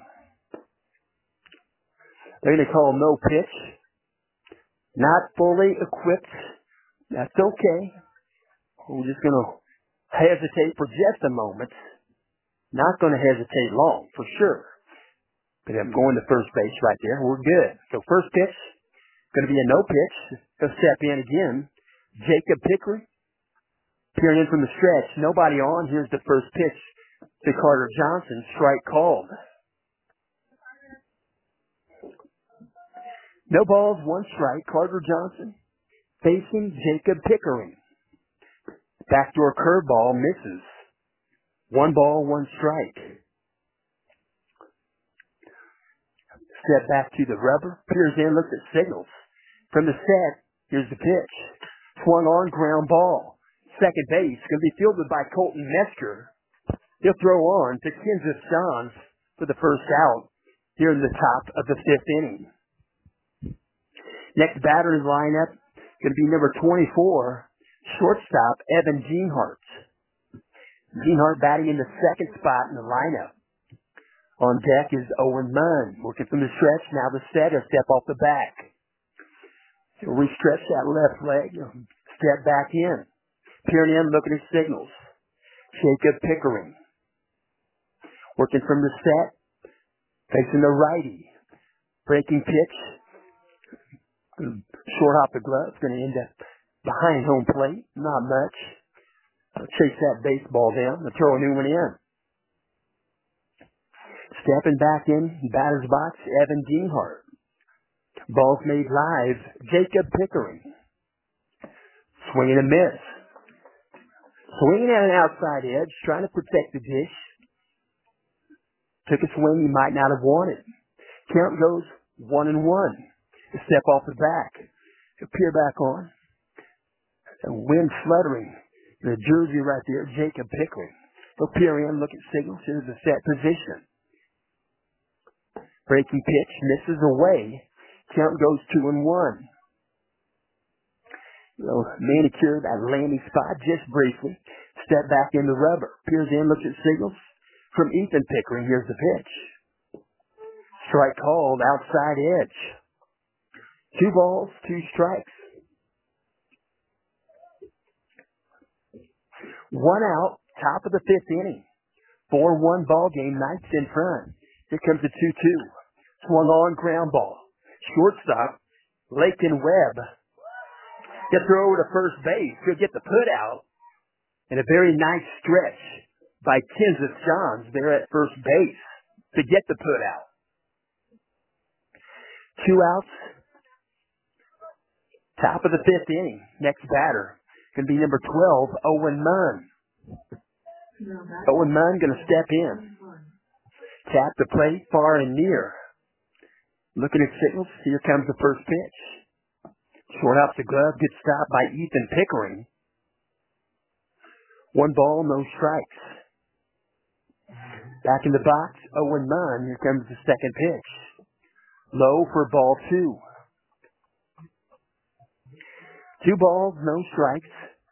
They're going to call no pitch. Not fully equipped. That's okay. We're just going to hesitate for just a moment. Not going to hesitate long, for sure. But I'm going to first base right there. We're good. So first pitch, going to be a no pitch. He'll step in again. Jacob Pickering. Peering in from the stretch. Nobody on. Here's the first pitch to Carter Johnson. Strike called. No balls, 1 strike. Carter Johnson facing Jacob Pickering. Backdoor curveball misses. 1 ball, 1 strike. Step back to the rubber. Peers in, looks at signals. From the set, here's the pitch. Swung on, ground ball. Second base, going to be fielded by Colton Mesker. He'll throw on to Kansas Johns for the first out here in the top of the 5th inning. Next batter in the lineup, going to be number 24, shortstop Evan Dienhart. Dienhart batting in the 2nd spot in the lineup. On deck is Owen Munn, working from the stretch. Now the set, he'll step off the back. He'll restretch that left leg, step back in. Peering in, looking at signals. Jacob Pickering. Working from the set. Facing the righty. Breaking pitch. Short hop the glove. Going to end up behind home plate. Not much. Chase that baseball down and throw a new one in. Stepping back in batter's box, Evan Deanhart. Ball's made live. Jacob Pickering. Swinging a miss. Swinging at an outside edge, trying to protect the dish. Took a swing he might not have wanted. Count goes 1-1. A step off the back. Peer back on. A wind fluttering. The jersey right there, Jacob Pickering. He'll peer in, look at signals. Here's the set position. Breaking pitch, misses away. Count goes 2-1. Manicure that landing spot just briefly. Step back in the rubber. Peers in, looks at signals. From Ethan Pickering, here's the pitch. Strike called, outside edge. 2 balls, 2 strikes. 1 out, top of the 5th inning. 4-1 ball game, Knights in front. Here comes the 2-2. Swung on, ground ball. Shortstop, Lakin Webb. Gets throw over to first base. He'll get the put out. And a very nice stretch by Kenseth Johns there at first base to get the put out. 2 outs. Top of the 5th inning. Next batter going to be number 12, Owen Munn. Owen Munn going to step in. Tap the plate, far and near. Looking at signals. Here comes the first pitch. Short off the glove. Good stop by Ethan Pickering. 1 ball, no strikes. Back in the box, Owen Munn. Here comes the second pitch. Low for ball 2. 2 balls, no strikes.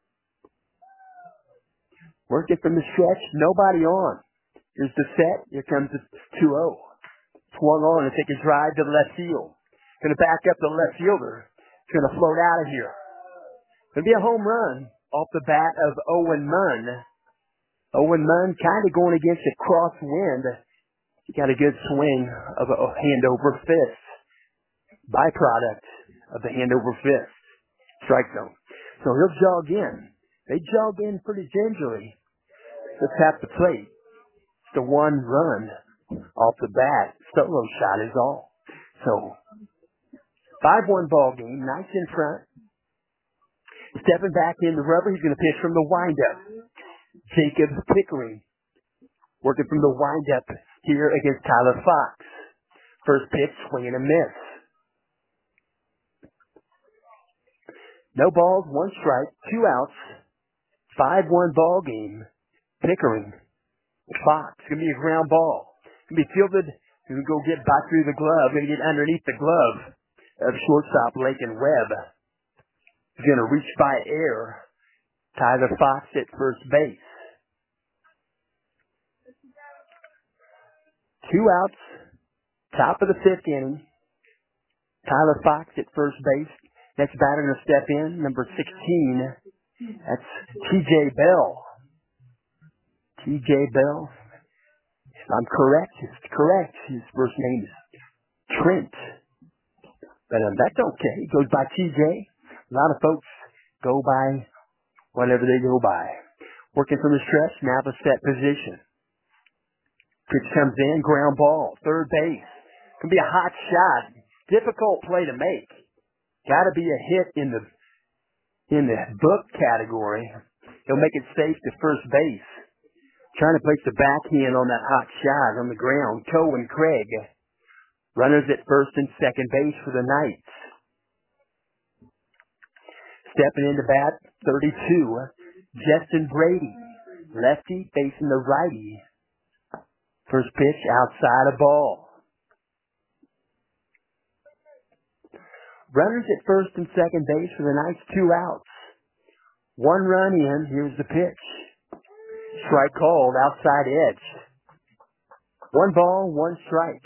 Working from the stretch, nobody on. Here's the set. Here comes the 2-0. Swung on and take a drive to the left field. Going to back up the left fielder. It's going to float out of here. Going to be a home run off the bat of Owen Munn. Owen Munn kind of going against a crosswind. He got a good swing of a hand over fist. Byproduct of the hand over fist. Strike zone. So he'll jog in. They jog in pretty gingerly. Let's tap the plate. It's the 1 run off the bat. Solo shot is all. So 5-1 ball game. Knights in front. Stepping back in the rubber. He's going to pitch from the windup. Jacob Pickering. Working from the windup here against Tyler Fox. First pitch, swing and a miss. No balls, 1 strike, 2 outs. 5-1 ball game. Pickering. Fox. It's going to be a ground ball. It's going to be fielded. He's going to go get back through the glove. Going to get underneath the glove of shortstop Lakin Webb. He's going to reach by air. Tyler Fox at first base. 2 outs. Top of the 5th inning. Tyler Fox at first base. Next batter going to step in, number 16. That's T.J. Bell. T.J. Bell. If I'm correct, it's correct. His first name is Trent. But that's okay. He goes by T.J. A lot of folks go by whatever they go by. Working from the stretch, now the set position. Pitch comes in, ground ball, third base. Can be a hot shot. Difficult play to make. Got to be a hit in the book category. He'll make it safe to first base. Trying to place the backhand on that hot shot on the ground. Cohen Craig. Runners at first and second base for the Knights. Stepping into bat, 32. Justin Brady. Lefty facing the righty. First pitch outside a ball. Runners at first and second base for the Knights, 2 outs. 1 run in. Here's the pitch. Strike called, outside edge. 1 ball, 1 strike.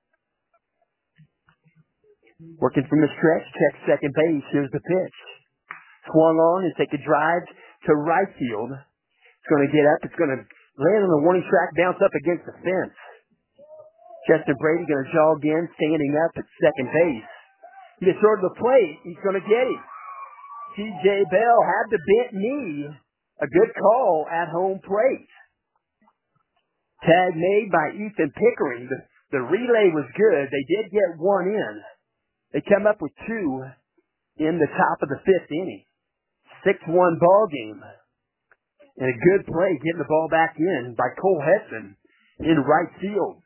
Working from the stretch, check second base. Here's the pitch. Swung on and take a drive to right field. It's going to get up. It's going to land on the warning track, bounce up against the fence. Justin Brady going to jog in, standing up at second base. He gets short of the plate. He's going to get him. T.J. Bell had the bent knee. A good call at home plate. Tag made by Ethan Pickering. The relay was good. They did get one in. They come up with two in the top of the fifth inning. 6-1 ball game. And a good play getting the ball back in by Cole Heston in right field.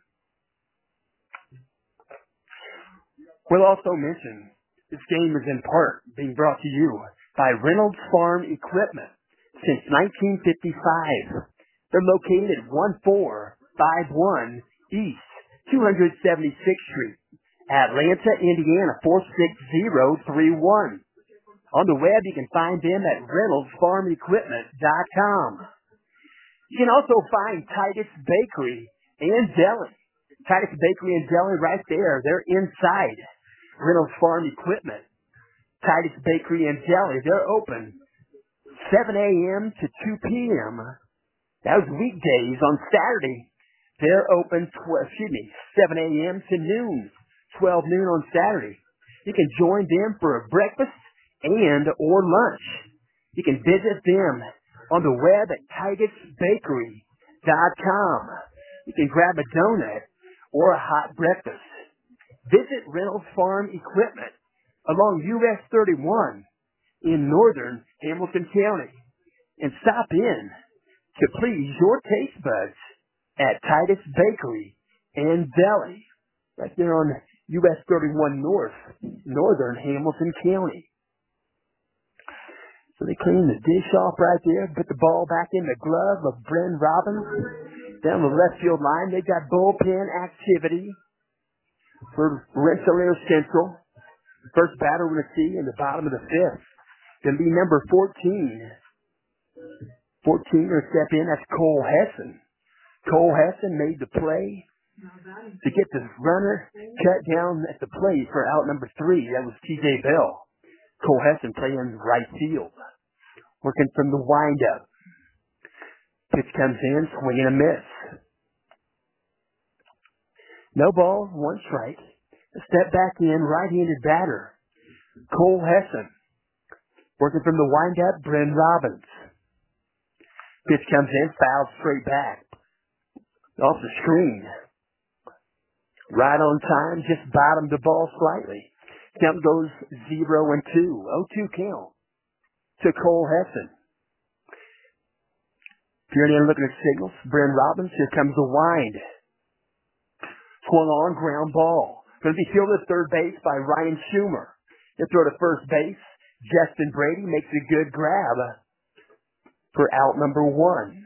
We'll also mention this game is in part being brought to you by Reynolds Farm Equipment since 1955. They're located at 1451 East 276th Street, Atlanta, Indiana 46031. On the web, you can find them at ReynoldsFarmEquipment.com. You can also find Titus Bakery and Deli. Titus Bakery and Deli right there. They're inside Reynolds Farm Equipment. Titus Bakery and Deli, they're open 7 a.m. to 2 p.m. That was weekdays. On Saturday, they're open 7 a.m. to noon, 12 noon on Saturday. You can join them for a breakfast and or lunch. You can visit them on the web at TitusBakery.com. You can grab a donut or a hot breakfast. Visit Reynolds Farm Equipment along US 31 in northern Hamilton County and stop in to please your taste buds at Titus Bakery and Deli right there on US 31 North, northern Hamilton County. So they clean the dish off right there, put the ball back in the glove of Bren Robbins. Down the left field line, they got bullpen activity for Rensselaer Central. First batter we're going to see in the bottom of the fifth. Going to be number 14. 14 going to step in, that's Cole Heston. Cole Heston made the play to get the runner cut down at the plate for out number 3. That was T.J. Bell. Cole Heston playing right field. Working from the windup. Pitch comes in, swing and a miss. No ball, one strike. A step back in, right-handed batter. Cole Heston. Working from the windup, Bren Robbins. Pitch comes in, fouled straight back. Off the screen. Right on time, just bottomed the ball slightly. Count goes 0-2. 0-2 count to Cole Heston. Peering in, looking at signals. Bren Robbins, here comes the wind. Swung on, ground ball. Going to be fielded at third base by Ryan Schumer. He'll throw to first base. Justin Brady makes a good grab for out number 1.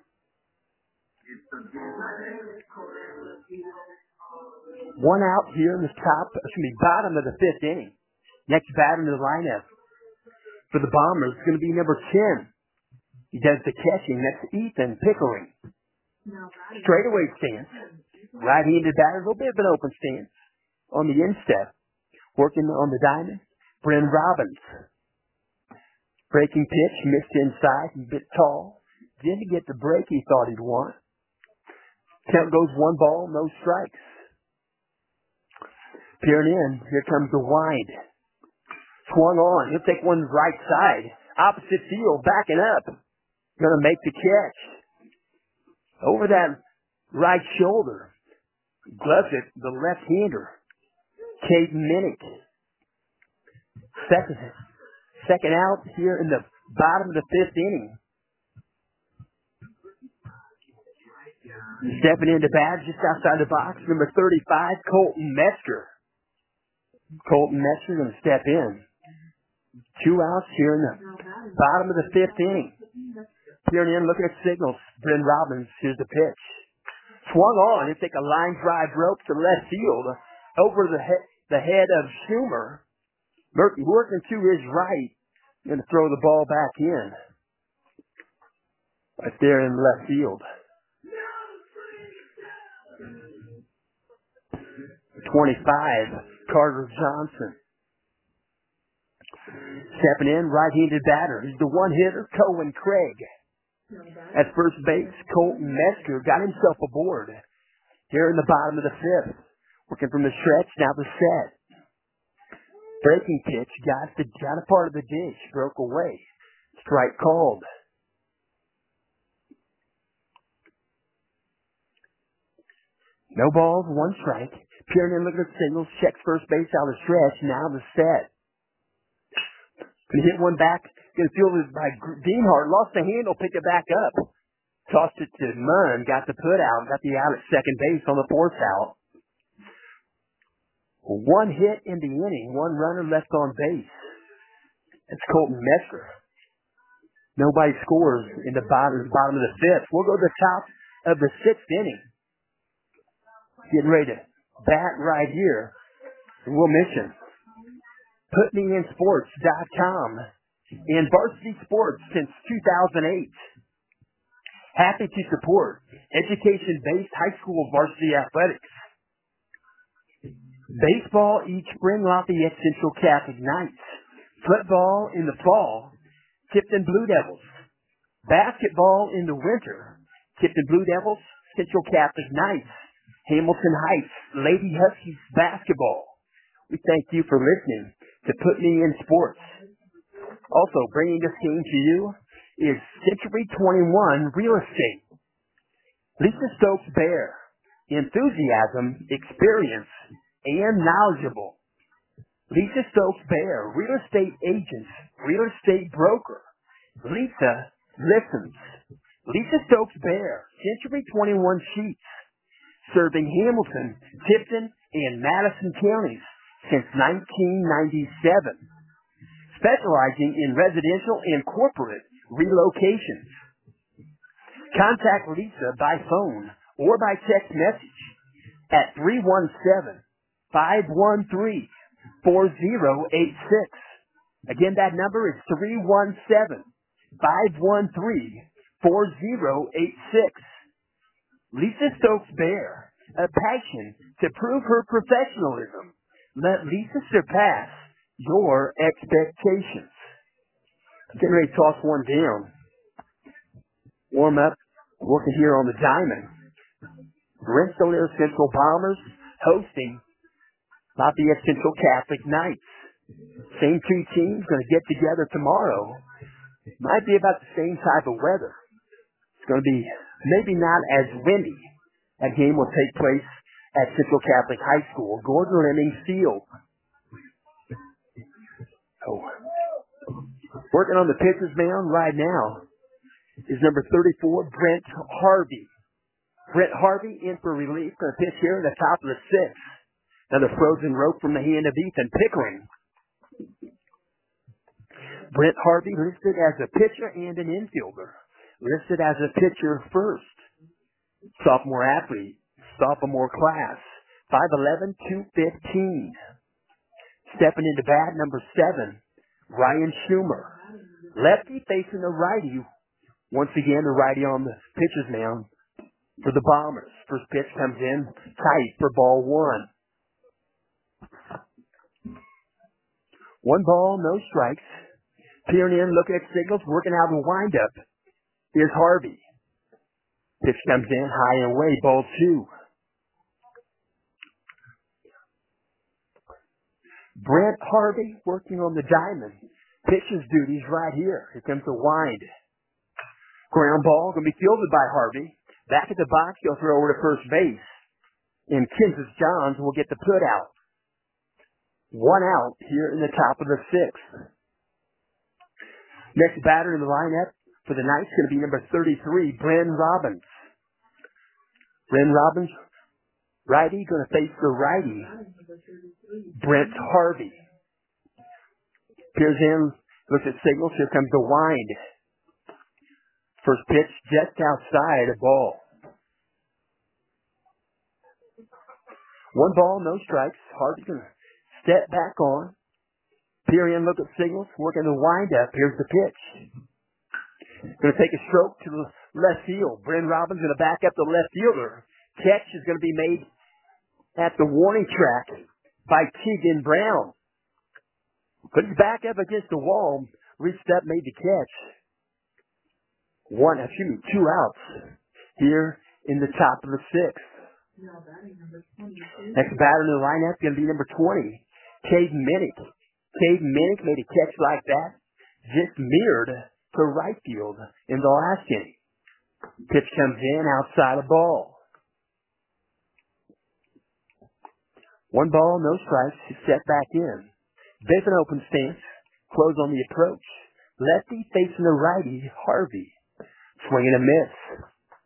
One out here in the bottom of the fifth inning. Next batter in the lineup for the Bombers is going to be number 10. He does the catching. That's Ethan Pickering. Straightaway stance. Right-handed batter, a little bit of an open stance on the instep. Working on the diamond, Bren Robbins. Breaking pitch, missed inside, a bit tall. Didn't get the break he thought he'd want. Count goes 1 ball, no strikes. Peering in, here comes the wind. Swung on, he'll take one right side. Opposite field, backing up. Gonna make the catch. Over that right shoulder. Gloves it, the left-hander. Caden Minnick. Second out here in the bottom of the fifth inning. Stepping into bat just outside the box, number 35, Colton Metzger. Colton Metzger going to step in. 2 outs here in the bottom of the fifth inning. Peering in, looking at signals. Bren Robbins, here's the pitch. Swung on. He'll take a line drive rope to left field over the head of Schumer. Murphy working to his right. Going to throw the ball back in. Right there in left field. 25, Carter Johnson. Stepping in, right-handed batter. He's the one-hitter, Cohen Craig. At first base, Colton Metzger got himself aboard. Here in the bottom of the fifth. Working from the stretch, now the set. Breaking pitch got a part of the dish, broke away. Strike called. No balls, one strike. Piernan looking at signals, checks first base out of stretch. Now the set. Gonna hit one back. Gonna fielded by Deanhart. Lost the handle, picked it back up. Tossed it to Munn, got the put out, got the out at second base on the fourth out. One hit in the inning, one runner left on base. It's Colton Metzger. Nobody scores in the bottom of the fifth. We'll go to the top of the sixth inning. Getting ready to bat right here. And we'll mention PutMeInSports.com and Varsity Sports since 2008. Happy to support education-based high school varsity athletics. Baseball each spring, Lafayette Central Catholic Knights. Football in the fall, Tipton Blue Devils. Basketball in the winter, Tipton Blue Devils, Central Catholic Knights. Hamilton Heights Lady Huskies basketball. We thank you for listening to Put Me in Sports. Also bringing this game to you is Century 21 Real Estate. Lisa Stokes Bear. Enthusiasm, experience, and knowledgeable. Lisa Stokes Bear, real estate agent, real estate broker. Lisa listens. Lisa Stokes Bear, Century 21 Sheets. Serving Hamilton, Tipton, and Madison counties since 1997. Specializing in residential and corporate relocations. Contact Lisa by phone or by text message at 317-513-4086. Again, that number is 317-513-4086. Lisa Stokes Bear, a passion to prove her professionalism. Let Lisa surpass your expectations. Getting ready to toss one down. Warm up, working here on the diamond. Rensselaer Central Bombers hosting Lafayette Central Catholic Knights. Same two teams going to get together tomorrow. Might be about the same type of weather. It's going to be maybe not as windy. That game will take place at Central Catholic High School, Gordon Lemming Field. Oh. Working on the pitcher's mound right now is number 34, Brent Harvey. Brent Harvey in for relief for a pitch here in the top of the sixth. Another frozen rope from the hand of Ethan Pickering. Brent Harvey listed as a pitcher and an infielder. Listed as a pitcher first. Sophomore athlete. Sophomore class. 5'11", 215. Stepping into bat, number 7, Ryan Schumer. Lefty facing the righty. Once again, the righty on the pitcher's mound for the Bombers. First pitch comes in tight for ball 1. 1 ball, no strikes. Peering in, looking at signals, working out the windup. Here's Harvey. Pitch comes in high and away, ball 2. Brent Harvey working on the diamond. Pitcher's duties right here. Here comes the wind. Ground ball going to be fielded by Harvey. Back at the box, he'll throw over to first base. And Kansas Johns will get the put out. 1 out here in the top of the 6th. Next batter in the lineup for the Knights is going to be number 33, Bren Robbins. Bren Robbins, righty, going to face the righty, Brent Harvey. Peers in, looks at signals. Here comes the wind. First pitch just outside, a ball. 1 ball, no strikes. Harvey's going to step back on. Peer in, look at signals, working the wind up. Here's the pitch. Going to take a stroke to the left field. Bren Robbins going to back up the left fielder. Catch is going to be made at the warning track by Keegan Brown. Put his back up against the wall, reached up, made the catch. 2 outs here in the top of the 6th. Next batter in the lineup is going to be number 20, Cade Minnick. Cade Minnick made a catch like that, just mirrored to right field in the last inning. Pitch comes in outside of ball. 1 ball, no strikes, set back in. Biffin open stance, close on the approach. Lefty facing the righty, Harvey. Swing and a miss.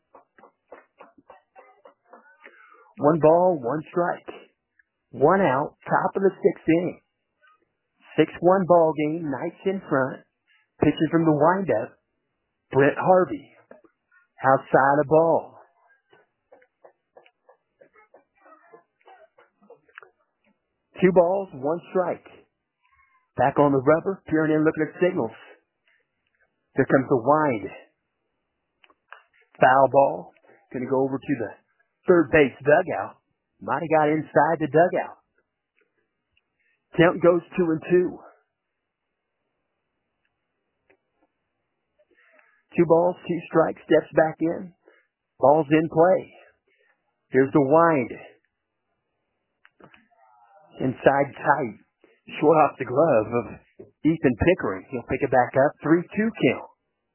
1 ball, 1 strike. 1 out, top of the 6th inning. 6-1 ball game, Knights in front. Pitching from the windup, Brent Harvey. Outside of ball. 2 balls, 1 strike. Back on the rubber, peering in, looking at signals. Here comes the wind. Foul ball. Going to go over to the third base dugout. Might have got inside the dugout. Count goes 2-2. 2 balls, 2 strikes, steps back in. Ball's in play. Here's the wind. Inside tight. Short off the glove of Ethan Pickering. He'll pick it back up. 3-2 count.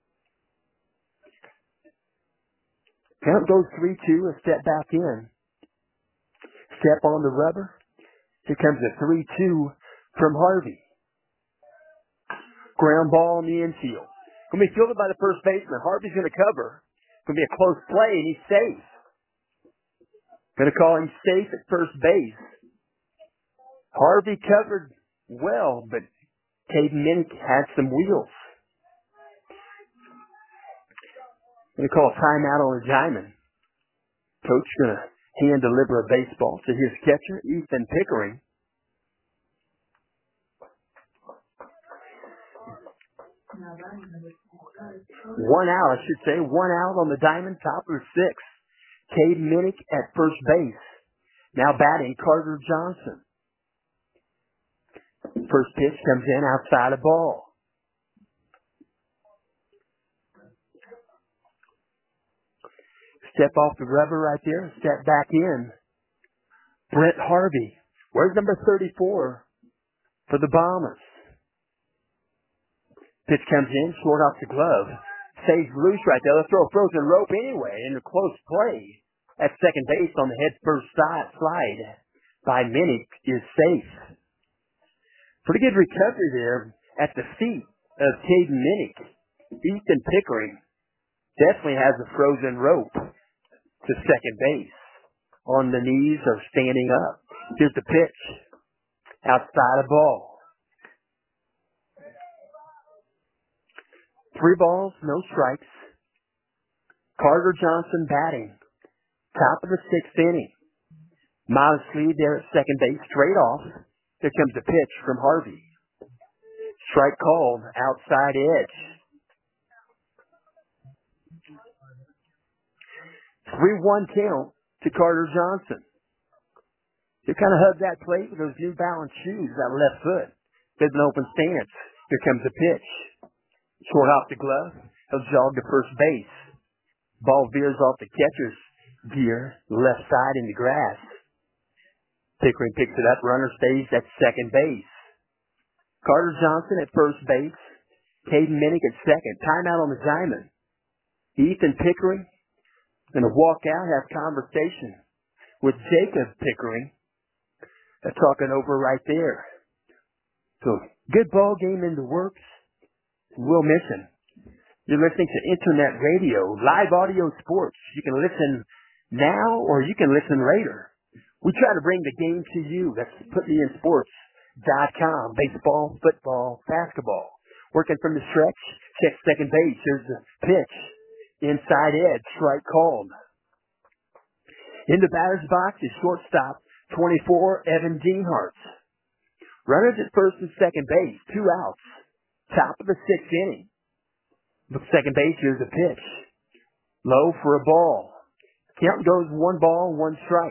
Count goes 3-2. A step back in. Step on the rubber. Here comes a 3-2 from Harvey. Ground ball in the infield. Going to be fielded by the first baseman. Harvey's going to cover. Going to be a close play, and he's safe. Going to call him safe at first base. Harvey covered well, but Cade Minnick had some wheels. Going to call a timeout on the diamond. Coach going to hand deliver a baseball to his catcher, Ethan Pickering. One out, I should say. 1 out on the diamond, top of the 6th. Cade Minnick at first base. Now batting Carter Johnson. First pitch comes in outside of ball. Step off the rubber right there. Step back in. Brent Harvey. Where's number 34 for the Bombers? Pitch comes in, short off the glove. Stays loose right there. They'll throw a frozen rope anyway in a close play. At second base on the head first slide by Minnick is safe. Pretty good recovery there at the feet of Cade Minnick. Ethan Pickering definitely has a frozen rope to second base. On the knees or standing up. Here's the pitch. Outside of ball. 3 balls, no strikes. Carter Johnson batting. Top of the 6th inning. Modest lead there at second base, straight off. Here comes the pitch from Harvey. Strike called, outside edge. 3-1 count to Carter Johnson. He kind of hugged that plate with those New Balance shoes, that left foot. There's an open stance. Here comes the pitch. Short off the glove. He'll jog to first base. Ball veers off the catcher's gear, left side in the grass. Pickering picks it up. Runner stays at second base. Carter Johnson at first base. Cade Minnick at second. Timeout on the diamond. Ethan Pickering going to walk out, have conversation with Jacob Pickering. They're talking over right there. So, good ball game in the works. We'll miss him. You're listening to Internet Radio, live audio sports. You can listen now or you can listen later. We try to bring the game to you. That's PutMeInSports.com. Baseball, football, basketball. Working from the stretch, check second base. Here's the pitch. Inside edge, strike called. In the batter's box is shortstop, 24, Evan Dienhardt. Runners at first and second base, 2 outs. Top of the 6th inning. The second base, here's a pitch. Low for a ball. Count goes 1 ball, 1 strike.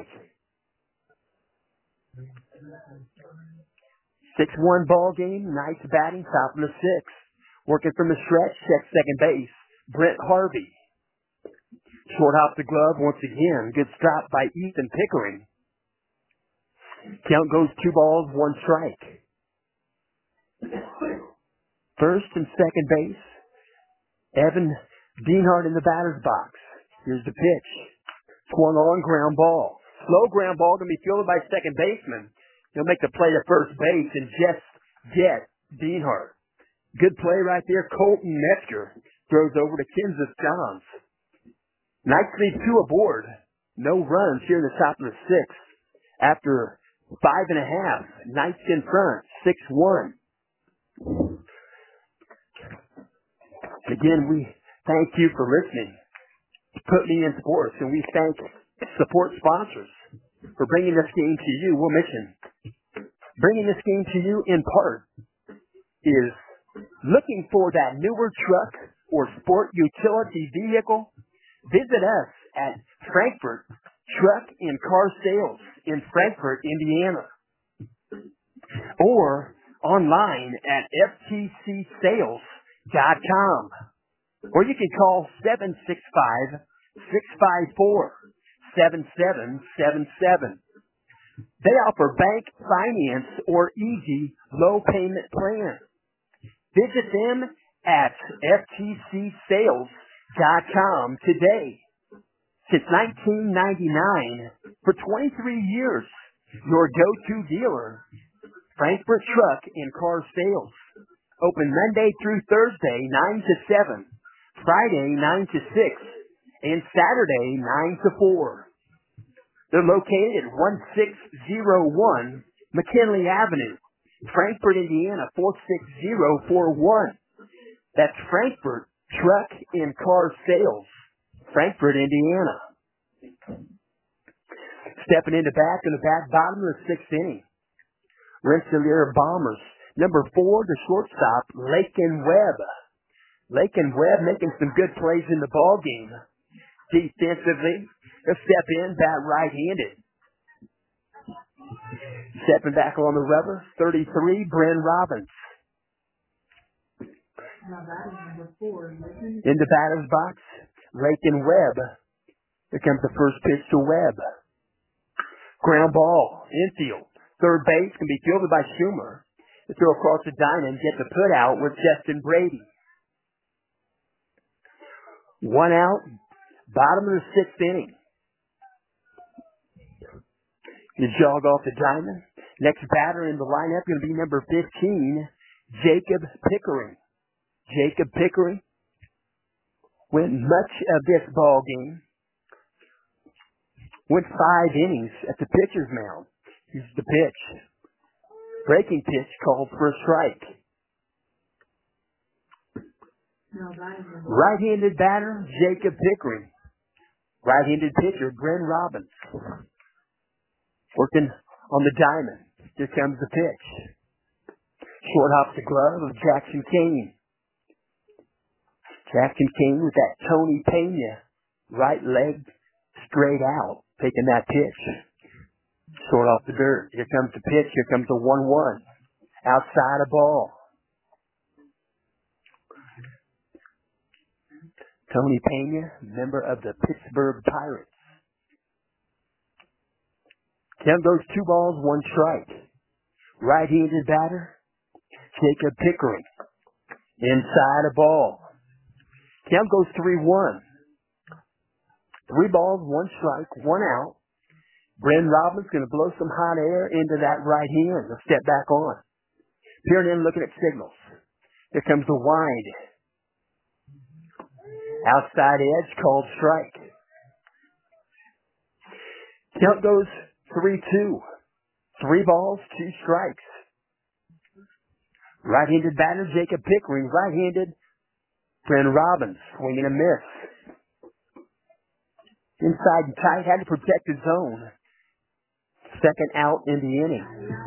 6-1 ball game, Knights batting, top of the 6th. Working from the stretch, check second base, Brent Harvey. Short off the glove once again. Good stop by Ethan Pickering. Count goes 2 balls, 1 strike. First and second base, Evan Deanhart in the batter's box. Here's the pitch. Swung on, ground ball. Slow ground ball going to be fielded by second baseman. He'll make the play to first base and just get Deanhart. Good play right there. Colton Metzger throws over to Kansas Johns. Knights lead 2 aboard. No runs here in the top of the 6th. After 5.5, Knights in front, 6-1. Again, we thank you for listening to Put Me in Sports, and we thank support sponsors for bringing this game to you. We'll mention bringing this game to you in part is looking for that newer truck or sport utility vehicle. Visit us at Frankfort Truck and Car Sales in Frankfort, Indiana, or online at ftcsales.com, or you can call 765-654-7777. They offer bank finance or easy low payment plans. Visit them at ftcsales.com today. Since 1999, for 23 years, your go-to dealer, Frankfort Truck and Car Sales. Open Monday through Thursday, 9 to 7, Friday, 9 to 6, and Saturday, 9 to 4. They're located at 1601 McKinley Avenue, Frankfort, Indiana, 46041. That's Frankfort Truck and Car Sales, Frankfort, Indiana. Stepping into bat in the back bottom of the 6th inning. Rensselaer Bombers. Number 4, the shortstop, Lakin Webb. Lakin Webb making some good plays in the ball game. Defensively, he'll step in, bat right-handed. Stepping back on the rubber, 33, Bryn Robbins. In the batter's box, Lakin Webb. Here comes the first pitch to Webb. Ground ball, infield. Third base can be fielded by Schumer. To throw across the diamond, get the put out with Justin Brady. 1 out, bottom of the 6th inning. You jog off the diamond. Next batter in the lineup going to be number 15, Jacob Pickering. Jacob Pickering went much of this ball game. Went 5 innings at the pitcher's mound. Here's the pitch. Breaking pitch called for a strike. Right-handed batter, Jacob Pickering. Right-handed pitcher, Bryn Robbins. Working on the diamond. Here comes the pitch. Short hops the glove of Jackson Kane. Jackson Kane with that Tony Pena right leg straight out, taking that pitch. Short off the dirt. Here comes the pitch. Here comes the 1-1. Outside a ball. Tony Pena, member of the Pittsburgh Pirates. Count goes 2 balls, 1 strike. Right-handed batter, Jacob Pickering. Inside a ball. Count goes 3-1. 3 balls, 1 strike, 1 out. Bryn Robbins going to blow some hot air into that right hand. He'll step back on. Peering in, looking at signals. Here comes the wind. Outside edge, called strike. Count goes 3-2. 3 balls, 2 strikes. Right-handed batter, Jacob Pickering. Right-handed, Bryn Robbins. Swing and a miss. Inside and tight, had to protect his zone. Second out in the inning.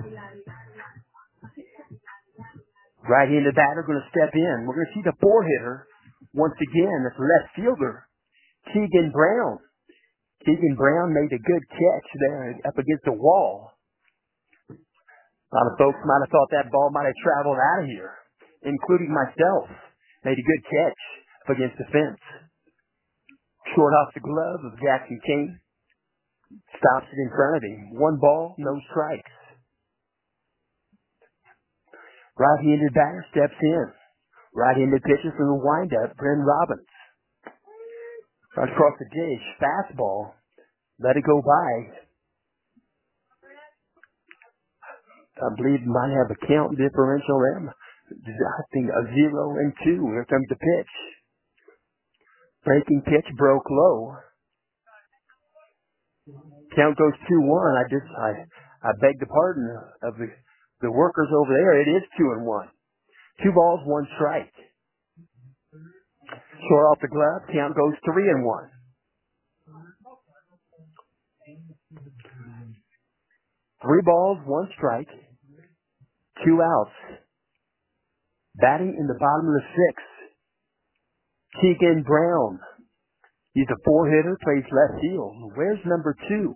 Right-handed batter going to step in. We're going to see the 4-hitter once again. That's left fielder, Keegan Brown. Keegan Brown made a good catch there up against the wall. A lot of folks might have thought that ball might have traveled out of here, including myself. Made a good catch up against the fence. Short off the glove of Jackson King. Stops it in front of him. 1 ball, no strikes. Right-handed batter steps in. Right-handed pitcher from the windup, Bryn Robbins. Right across the dish, fastball. Let it go by. I believe might have a count differential there. I think a 0-2. Here comes the pitch. Breaking pitch broke low. Count goes 2-1. I beg the pardon of the workers over there. It is 2-1. 2 balls, 1 strike. Short off the glove. Count goes 3-1. 3 balls, 1 strike. 2 outs. Batting in the bottom of the 6th. Keegan Brown. He's a 4-hitter, plays left field. Where's number 2?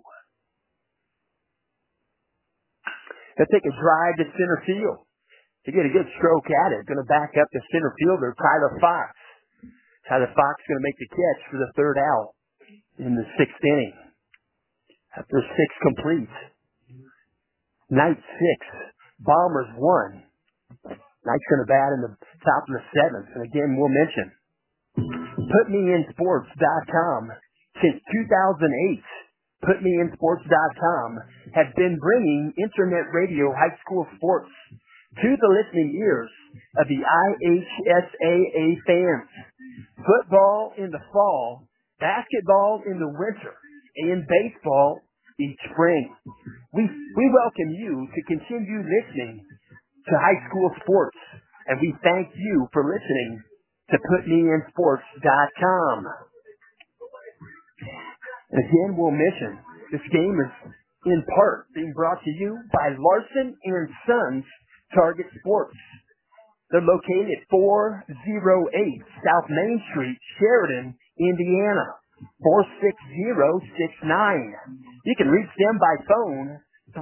He'll take a drive to center field. To get a good stroke at it. Going to back up the center fielder, Tyler Fox. Tyler Fox going to make the catch for the 3rd out in the 6th inning. After 6 complete. Night 6. Bombers 1. Knight's going to bat in the top of the 7th. And again, we'll mention PutMeInSports.com. Since 2008, PutMeInSports.com has been bringing internet radio high school sports to the listening ears of the IHSAA fans. Football in the fall, basketball in the winter, and baseball each spring. We welcome you to continue listening to high school sports, and we thank you for listening to PutMeInSports.com. And again, we'll mention this game is in part being brought to you by Larson and Sons Target Sports. They're located at 408 South Main Street, Sheridan, Indiana, 46069. You can reach them by phone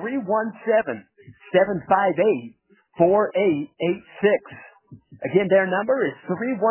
317-758-4886. Again, their number is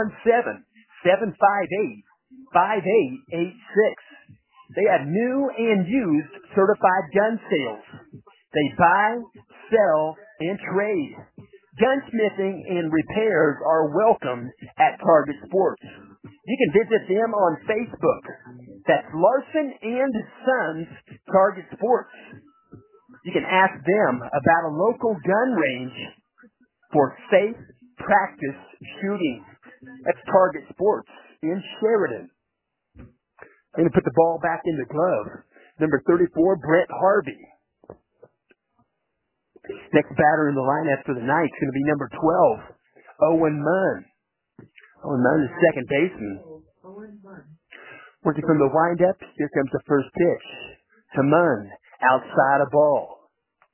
317-758-5886. They have new and used certified gun sales. They buy, sell, and trade. Gunsmithing and repairs are welcome at Target Sports. You can visit them on Facebook. That's Larson and Sons Target Sports. You can ask them about a local gun range for safe practice shooting. That's Target Sports in Sheridan. I'm going to put the ball back in the glove. Number 34, Brent Harvey. Next batter in the lineup for the night is going to be number 12, Owen Munn. Owen Munn is second baseman. Working from the windup, here comes the first pitch to Munn, outside a ball.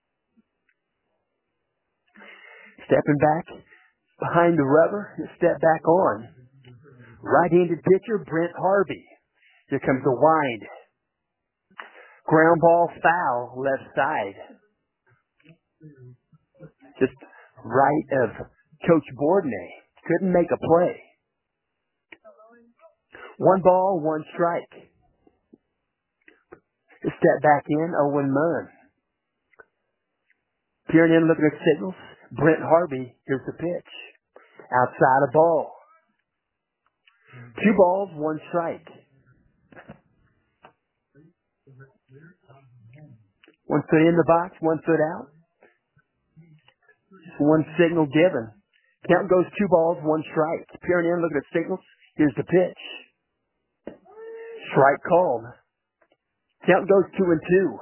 Stepping back behind the rubber, he'll step back on. Right-handed pitcher, Brent Harvey. Here comes the wind. Ground ball foul, left side. Just right of Coach Bourdonnais. Couldn't make a play. 1 ball, 1 strike. Step back in, Owen Munn. Peering in, looking at signals. Brent Harvey, here's the pitch. Outside a ball. 2 balls, 1 strike. 1 foot in the box, 1 foot out. Just 1 signal given. Count goes 2 balls, 1 strike. Peering in, looking at signals. Here's the pitch. Strike called. Count goes 2-2.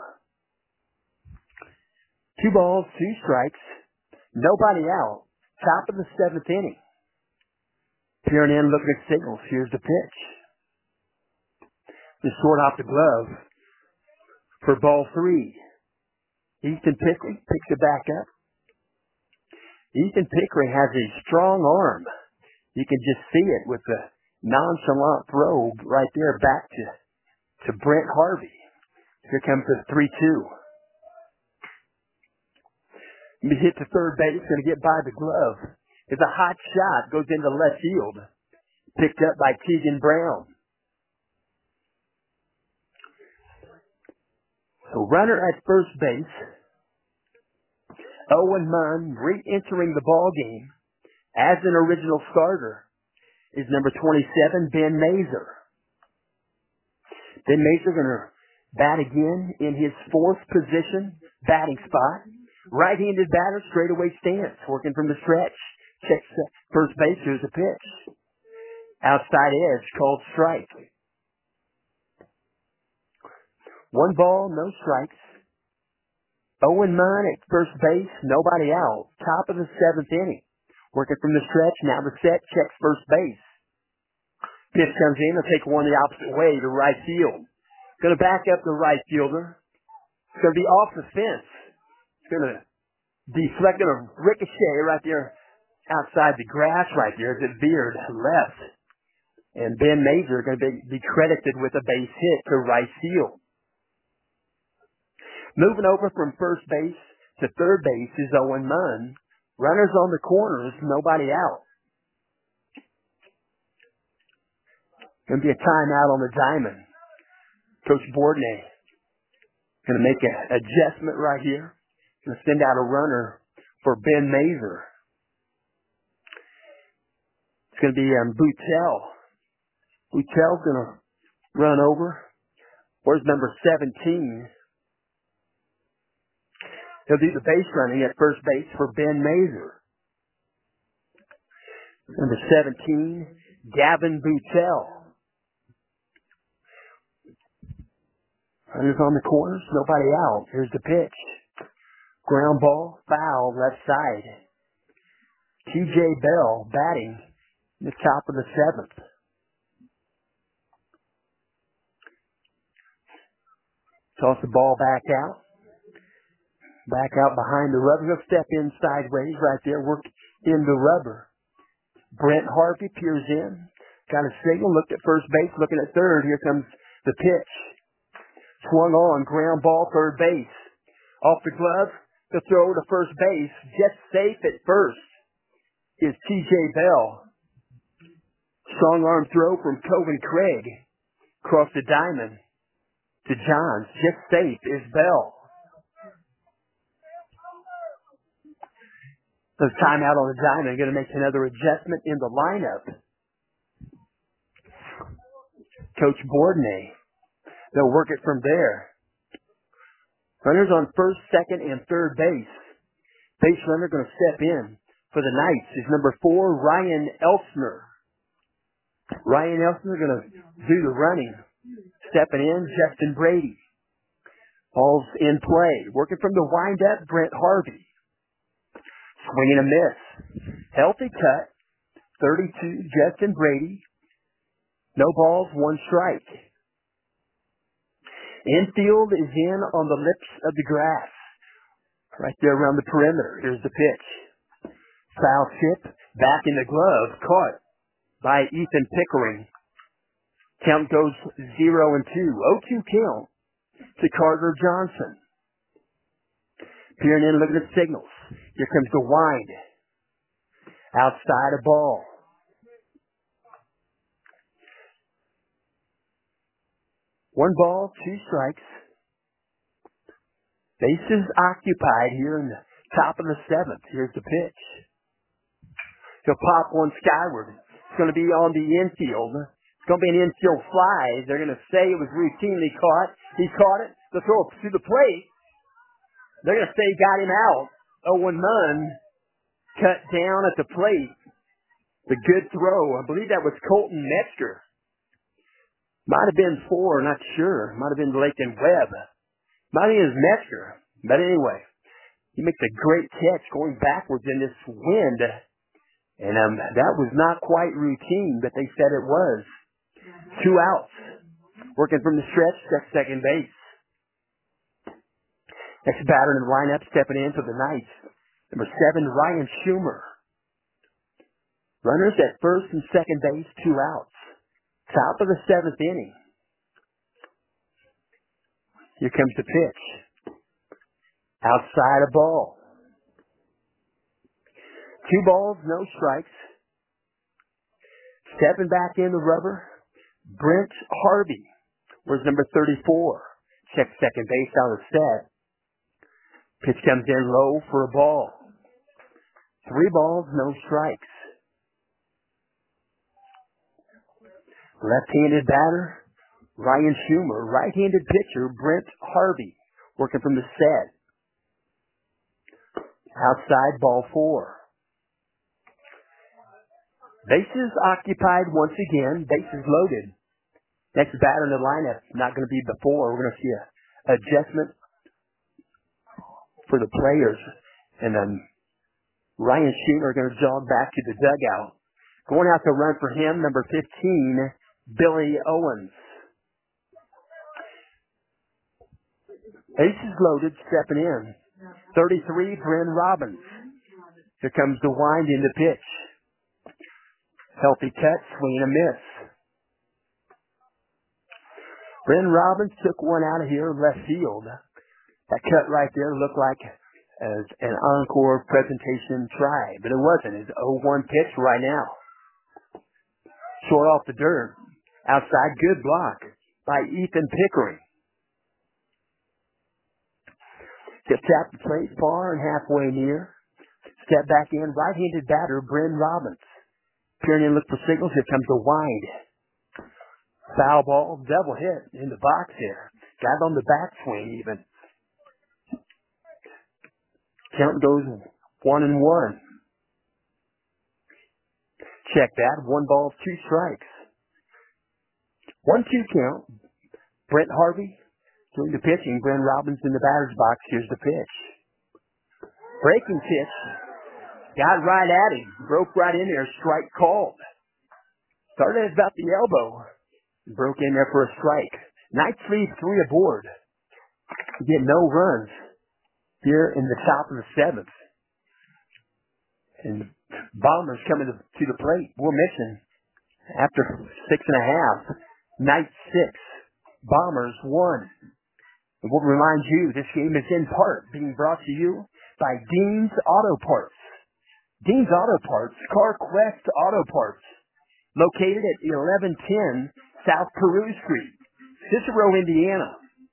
2 balls, 2 strikes. Nobody out. Top of the 7th inning. Peering in, looking at signals. Here's the pitch. Just short off the glove for ball 3. Ethan Pickering picks it back up. Ethan Pickering has a strong arm. You can just see it with the nonchalant throw right there back to Brent Harvey. Here comes the 3-2. He hit to third base, going to get by the glove. It's a hot shot, goes into left field. Picked up by Keegan Brown. So runner at first base. Owen Munn, re-entering the ball game as an original starter, is number 27, Ben Mazer. Ben Mazer going to bat again in his fourth position batting spot. Right-handed batter, straightaway stance, working from the stretch. Checks first base. Here's a pitch. Outside edge, called strike. 1 ball, no strikes. Owen Munn at first base, nobody out. Top of the 7th inning. Working from the stretch, now the set, checks first base. Pitch comes in, he'll take one the opposite way to right field. Going to back up the right fielder. It's going to be off the fence. It's going to deflect, going to ricochet right there outside the grass right there as it veered left. And Ben Mazer going to be credited with a base hit to right field. Moving over from first base to third base is Owen Munn. Runners on the corners, nobody out. Going to be a timeout on the diamond. Coach Bordnay going to make an adjustment right here. Going to send out a runner for Ben Mazer. It's going to be Boutel. Boutel's going to run over. Where's number 17? He'll do the base running at first base for Ben Mazer. Number 17, Gavin Boutel. Runners on the corners, nobody out. Here's the pitch. Ground ball, foul, left side. T.J. Bell batting in the top of the 7th. Toss the ball back out. Back out behind the rubber. He'll step in sideways right there, work in the rubber. Brent Harvey peers in. Got a signal, looked at first base, looking at third. Here comes the pitch. Swung on, ground ball, third base. Off the glove, the throw to first base. Just safe at first is T.J. Bell. Strong arm throw from Coven Craig. Across the diamond to Johns. Just safe is Bell. The timeout on the diamond. Going to make another adjustment in the lineup. Coach Bordnay. They'll work it from there. Runners on first, second, and third base. Base runner going to step in for the Knights is number 4, Ryan Elsner. Ryan Elsner going to do the running. Stepping in, Justin Brady. Ball's in play. Working from the windup, Brent Harvey. Swinging a miss. Healthy cut. 32, Justin Brady. No balls, 1 strike. Infield is in on the lips of the grass. Right there around the perimeter. Here's the pitch. Foul tip. Back in the glove. Caught by Ethan Pickering. Count goes 0-2. 0-2 count to Carter Johnson. Peering in, looking at signals. Here comes the wind. Outside a ball. One ball, 2 strikes. Bases occupied here in the top of the 7th. Here's the pitch. He'll pop one skyward. It's going to be on the infield. It's going to be an infield fly. They're going to say it was routinely caught. He caught it. The throw to the plate. They're going to say he got him out. Owen Munn cut down at the plate. The good throw. I believe that was Colton Metzger. Might have been 4, not sure. Might have been Lakin Webb. Might have been Metzger. But anyway, he makes a great catch going backwards in this wind. And that was not quite routine, but they said it was. 2 outs. Working from the stretch, check second base. Next batter in the lineup, stepping in for the Knights. Number 7, Ryan Schumer. Runners at first and second base, 2 outs. Top of the 7th inning. Here comes the pitch. Outside a ball. 2 balls, no strikes. Stepping back in the rubber, Brent Harvey. Where's number 34? Check second base on the set. Pitch comes in low for a ball. 3 balls, no strikes. Left-handed batter, Ryan Schumer. Right-handed pitcher, Brent Harvey, working from the set. Outside, ball 4. Bases occupied once again. Bases loaded. Next batter in the lineup, not going to be before. We're going to see an adjustment for the players. And then Ryan Schumer going to jog back to the dugout. Going out to run for him, number 15, Billy Owens. Bases loaded, stepping in. 33, Bryn Robbins. Here comes the wind in the pitch. Healthy touch, swing and a miss. Bryn Robbins took one out of here, left field. That cut right there looked like an encore presentation try, but it wasn't. It's 0-1 pitch right now. Short off the dirt. Outside, good block by Ethan Pickering. Just tapped the plate far and halfway near. Step back in, right-handed batter, Bryn Robbins. Peering in, look for signals. Here comes the wind. Foul ball, double hit in the box here. Got on the backswing even. Count goes 1-1. Check that. 1 ball, 2 strikes. 1-2 count. Brent Harvey doing the pitching. Bryn Robbins in the batter's box. Here's the pitch. Breaking pitch. Got right at him. Broke right in there. Strike called. Started at about the elbow. Broke in there for a strike. Knights lead 3 aboard. Get no runs here in the top of the 7th. And Bombers coming to the plate. We'll mention after 6.5. Knights 6. Bombers 1. And we'll remind you this game is in part being brought to you by Dean's Auto Parts. Dean's Auto Parts, CarQuest Auto Parts, located at 1110 South Peru Street, Cicero, Indiana,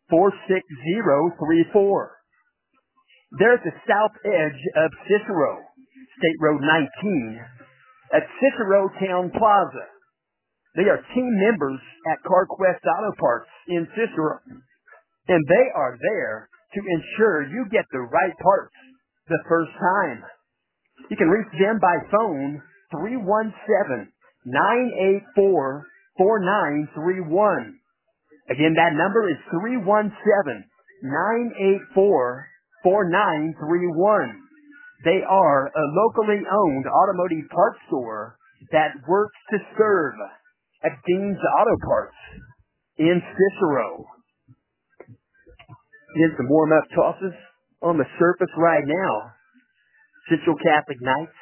46034. They're at the south edge of Cicero, State Road 19, at Cicero Town Plaza. They are team members at CarQuest Auto Parts in Cicero, and they are there to ensure you get the right parts the first time. You can reach them by phone 317-984-4931. Again, that number is 317-984-4931. They are a locally owned automotive parts store that works to serve at Dean's Auto Parts in Cicero. Getting some warm-up tosses on the surface right now. Central Catholic Knights.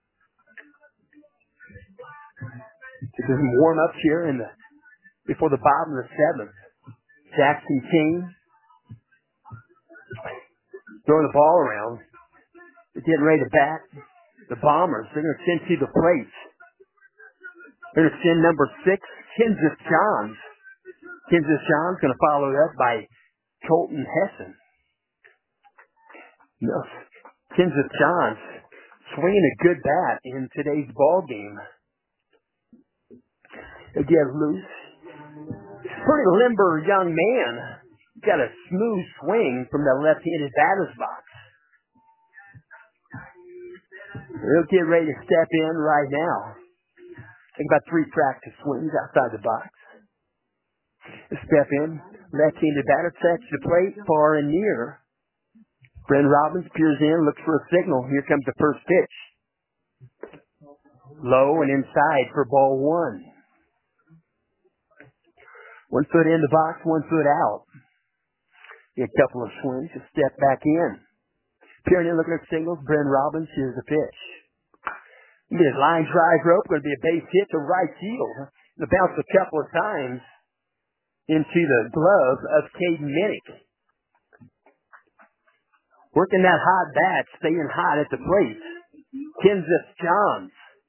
Just some warm-ups here before the bottom of the 7th. Jackson King throwing the ball around. They're getting ready to bat the Bombers. They're going to send to the plate. They're going to send number 6, Kenseth Johns. Kenseth Johns going to follow it up by Colton Hessen. No, Kenseth Johns swinging a good bat in today's ball game. He'll get loose. Pretty limber young man. Got a smooth swing from the left-handed batter's box. He'll get ready to step in right now. Take about 3 practice swings outside the box. He'll step in. Left-handed batter sets the plate far and near. Bryn Robbins peers in, looks for a signal. Here comes the first pitch. Low and inside for ball 1. 1 foot in the box, 1 foot out. Get a couple of swings, just step back in. Peering in, looking at signals. Bryn Robbins, here's the pitch. Get his line drive rope, going to be a base hit to right field. It'll bounce a couple of times into the glove of Caden Minnick. Working that hot bat, staying hot at the plate. Kenseth Johns.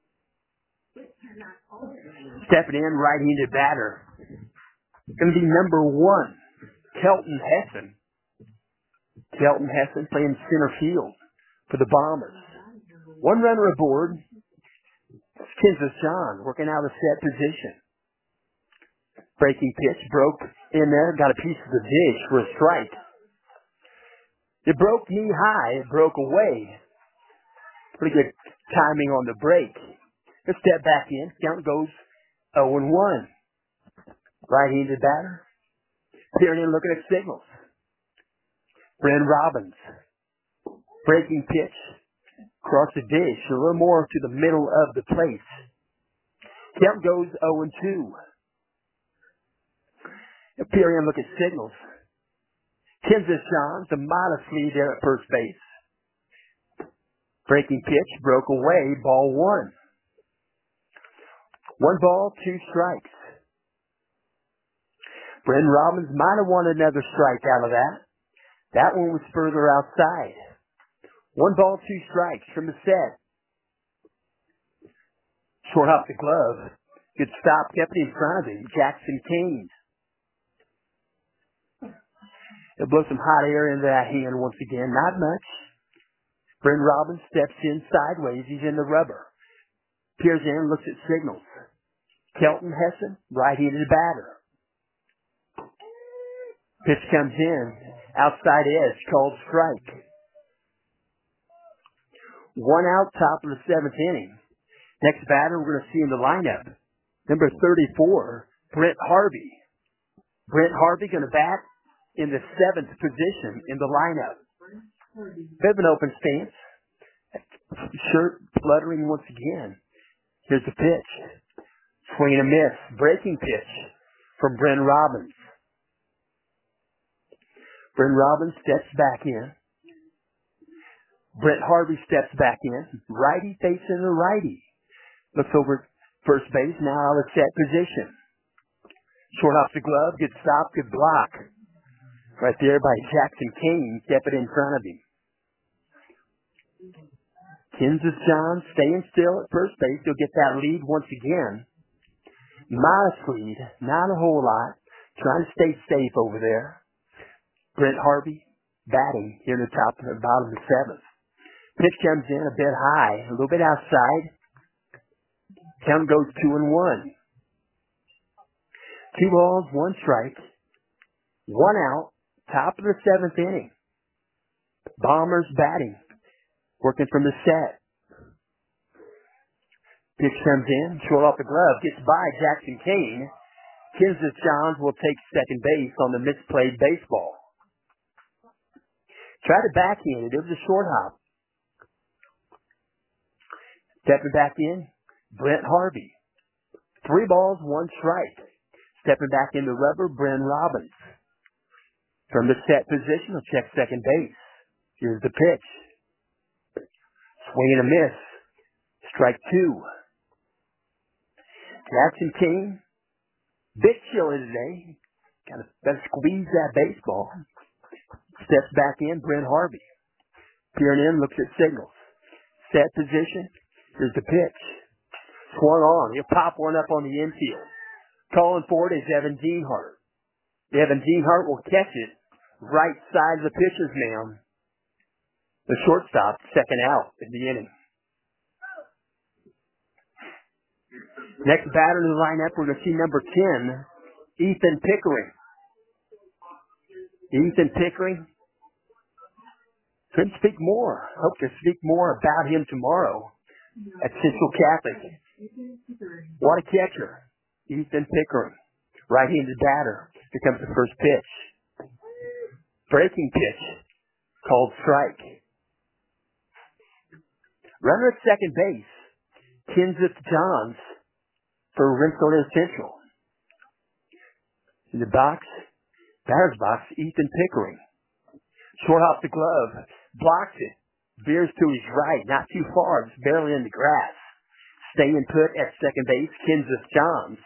Stepping in, right-handed batter. Going to be number 1, Kelton Hessen. Kelton Hessen playing center field for the Bombers. One runner aboard. Kansas John working out of set position. Breaking pitch, broke in there, got a piece of the dish for a strike. It broke knee high, it broke away. Pretty good timing on the break. A step back in, count goes 0-1. Right-handed batter. Peering in, looking at signals. Bren Robbins. Breaking pitch. Across the dish, a little more to the middle of the plate. Count goes 0-2. Peering in, look at signals. Kansas Johns, a modest lead there at first base. Breaking pitch, broke away, ball 1. 1 ball, 2 strikes. Bren Robbins might have wanted another strike out of that. That one was further outside. 1 ball, 2 strikes from the set. Short off the glove. Good stop, kept it in front of him. Jackson Kane. He'll blow some hot air into that hand once again. Not much. Bren Robbins steps in sideways. He's in the rubber. Peers in, looks at signals. Kelton Hessen, right-handed batter. Pitch comes in. Outside edge, called strike. 1 out, top of the 7th inning. Next batter we're going to see in the lineup. Number 34, Brent Harvey. Brent Harvey going to bat in the 7th position in the lineup. Bit of an open stance. Shirt fluttering once again. Here's the pitch. Swing and a miss. Breaking pitch from Bren Robbins. Bren Robbins steps back in. Brent Harvey steps back in. Righty facing the righty. Looks over first base. Now out of set position. Short off the glove. Good stop. Good block. Right there by Jackson Kane. Step it in front of him. Kansas John staying still at first base. He'll get that lead once again. Modest lead. Not a whole lot. Trying to stay safe over there. Brent Harvey batting here in the top and bottom of the 7th. Pitch comes in a bit high. A little bit outside. Count goes 2-1. 2 balls, 1 strike. 1 out. Top of the 7th inning. Bombers batting. Working from the set. Pitch comes in. Short off the glove. Gets by Jackson Kane. Kansas Johns will take second base on the misplayed baseball. Tried to backhand it. It was a short hop. Stepping back in. Brent Harvey. 3 balls, 1 strike. Stepping back in the rubber. Bren Robbins. From the set position, he'll check second base. Here's the pitch. Swing and a miss. Strike 2. Jackson King. Bit chilly today. Kind of better squeeze that baseball. Steps back in. Brent Harvey. Peering in, looks at signals. Set position. Here's the pitch. Swung on. He'll pop one up on the infield. Calling for it is Evan Geenhart. Evan Geenhart will catch it. Right side of the pitcher's mound. The shortstop, second out in the inning. Next batter in the lineup, we're going to see number 10, Ethan Pickering. Ethan Pickering. Couldn't speak more. Hope to speak more about him tomorrow at Central Catholic. What a catcher. Ethan Pickering. Right-handed batter. Here comes the first pitch. Breaking pitch. Called strike. Runner at second base. Kansas Johns for Rensselaer Central. In the box, batter's box, Ethan Pickering. Short off the glove, blocks it, veers to his right, not too far, just barely in the grass. Staying put at second base, Kansas Johns.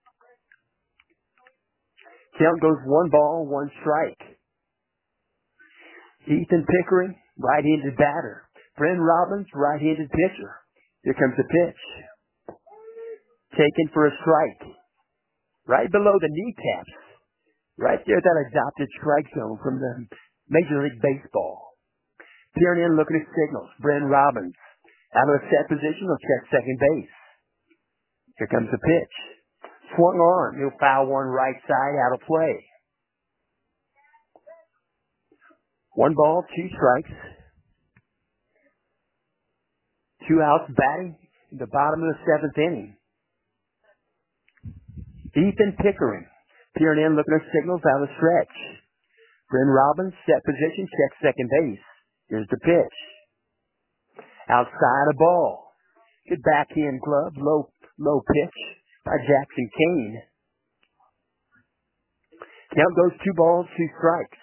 Count goes 1 ball, 1 strike. Ethan Pickering, right-handed batter. Bren Robbins, right-handed pitcher. Here comes the pitch. Taken for a strike. Right below the kneecaps. Right there, that adopted strike zone from the Major League Baseball. Peering in, looking at signals. Bryn Robbins out of a set position. He'll check second base. Here comes the pitch. Swung on. He'll foul one right side, out of play. 1 ball, 2 strikes. 2 outs batting in the bottom of the 7th inning. Ethan Pickering peering in, looking at signals out of the stretch. Bryn Robbins, set position, checks second base. Here's the pitch. Outside a ball. Good backhand glove, low pitch by Jackson Kane. Count goes 2 balls, 2 strikes.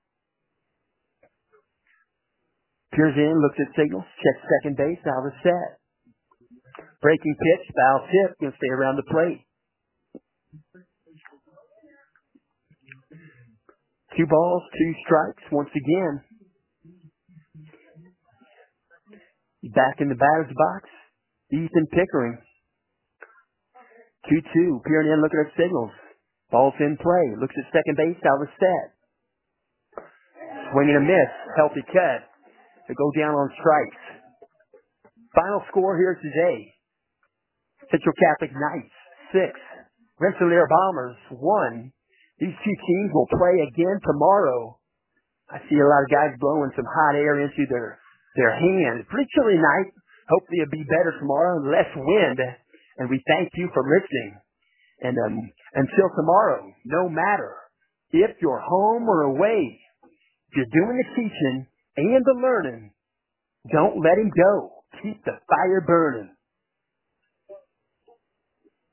Peers in, looks at signals, checks second base, out of set. Breaking pitch, foul tip, gonna stay around the plate. 2 balls, 2 strikes, once again. Back in the batter's box, Ethan Pickering. 2-2, peering in, looking at signals. Ball's in play, looks at second base, out of set. Swing and a miss, healthy cut. To go down on strikes. Final score here today. Central Catholic Knights, 6. Rensselaer Bombers, 1. These 2 teams will play again tomorrow. I see a lot of guys blowing some hot air into their hands. Pretty chilly night. Hopefully it'll be better tomorrow and less wind. And we thank you for listening. And until tomorrow, no matter if you're home or away, if you're doing the teaching and the learning, don't let him go. Keep the fire burning.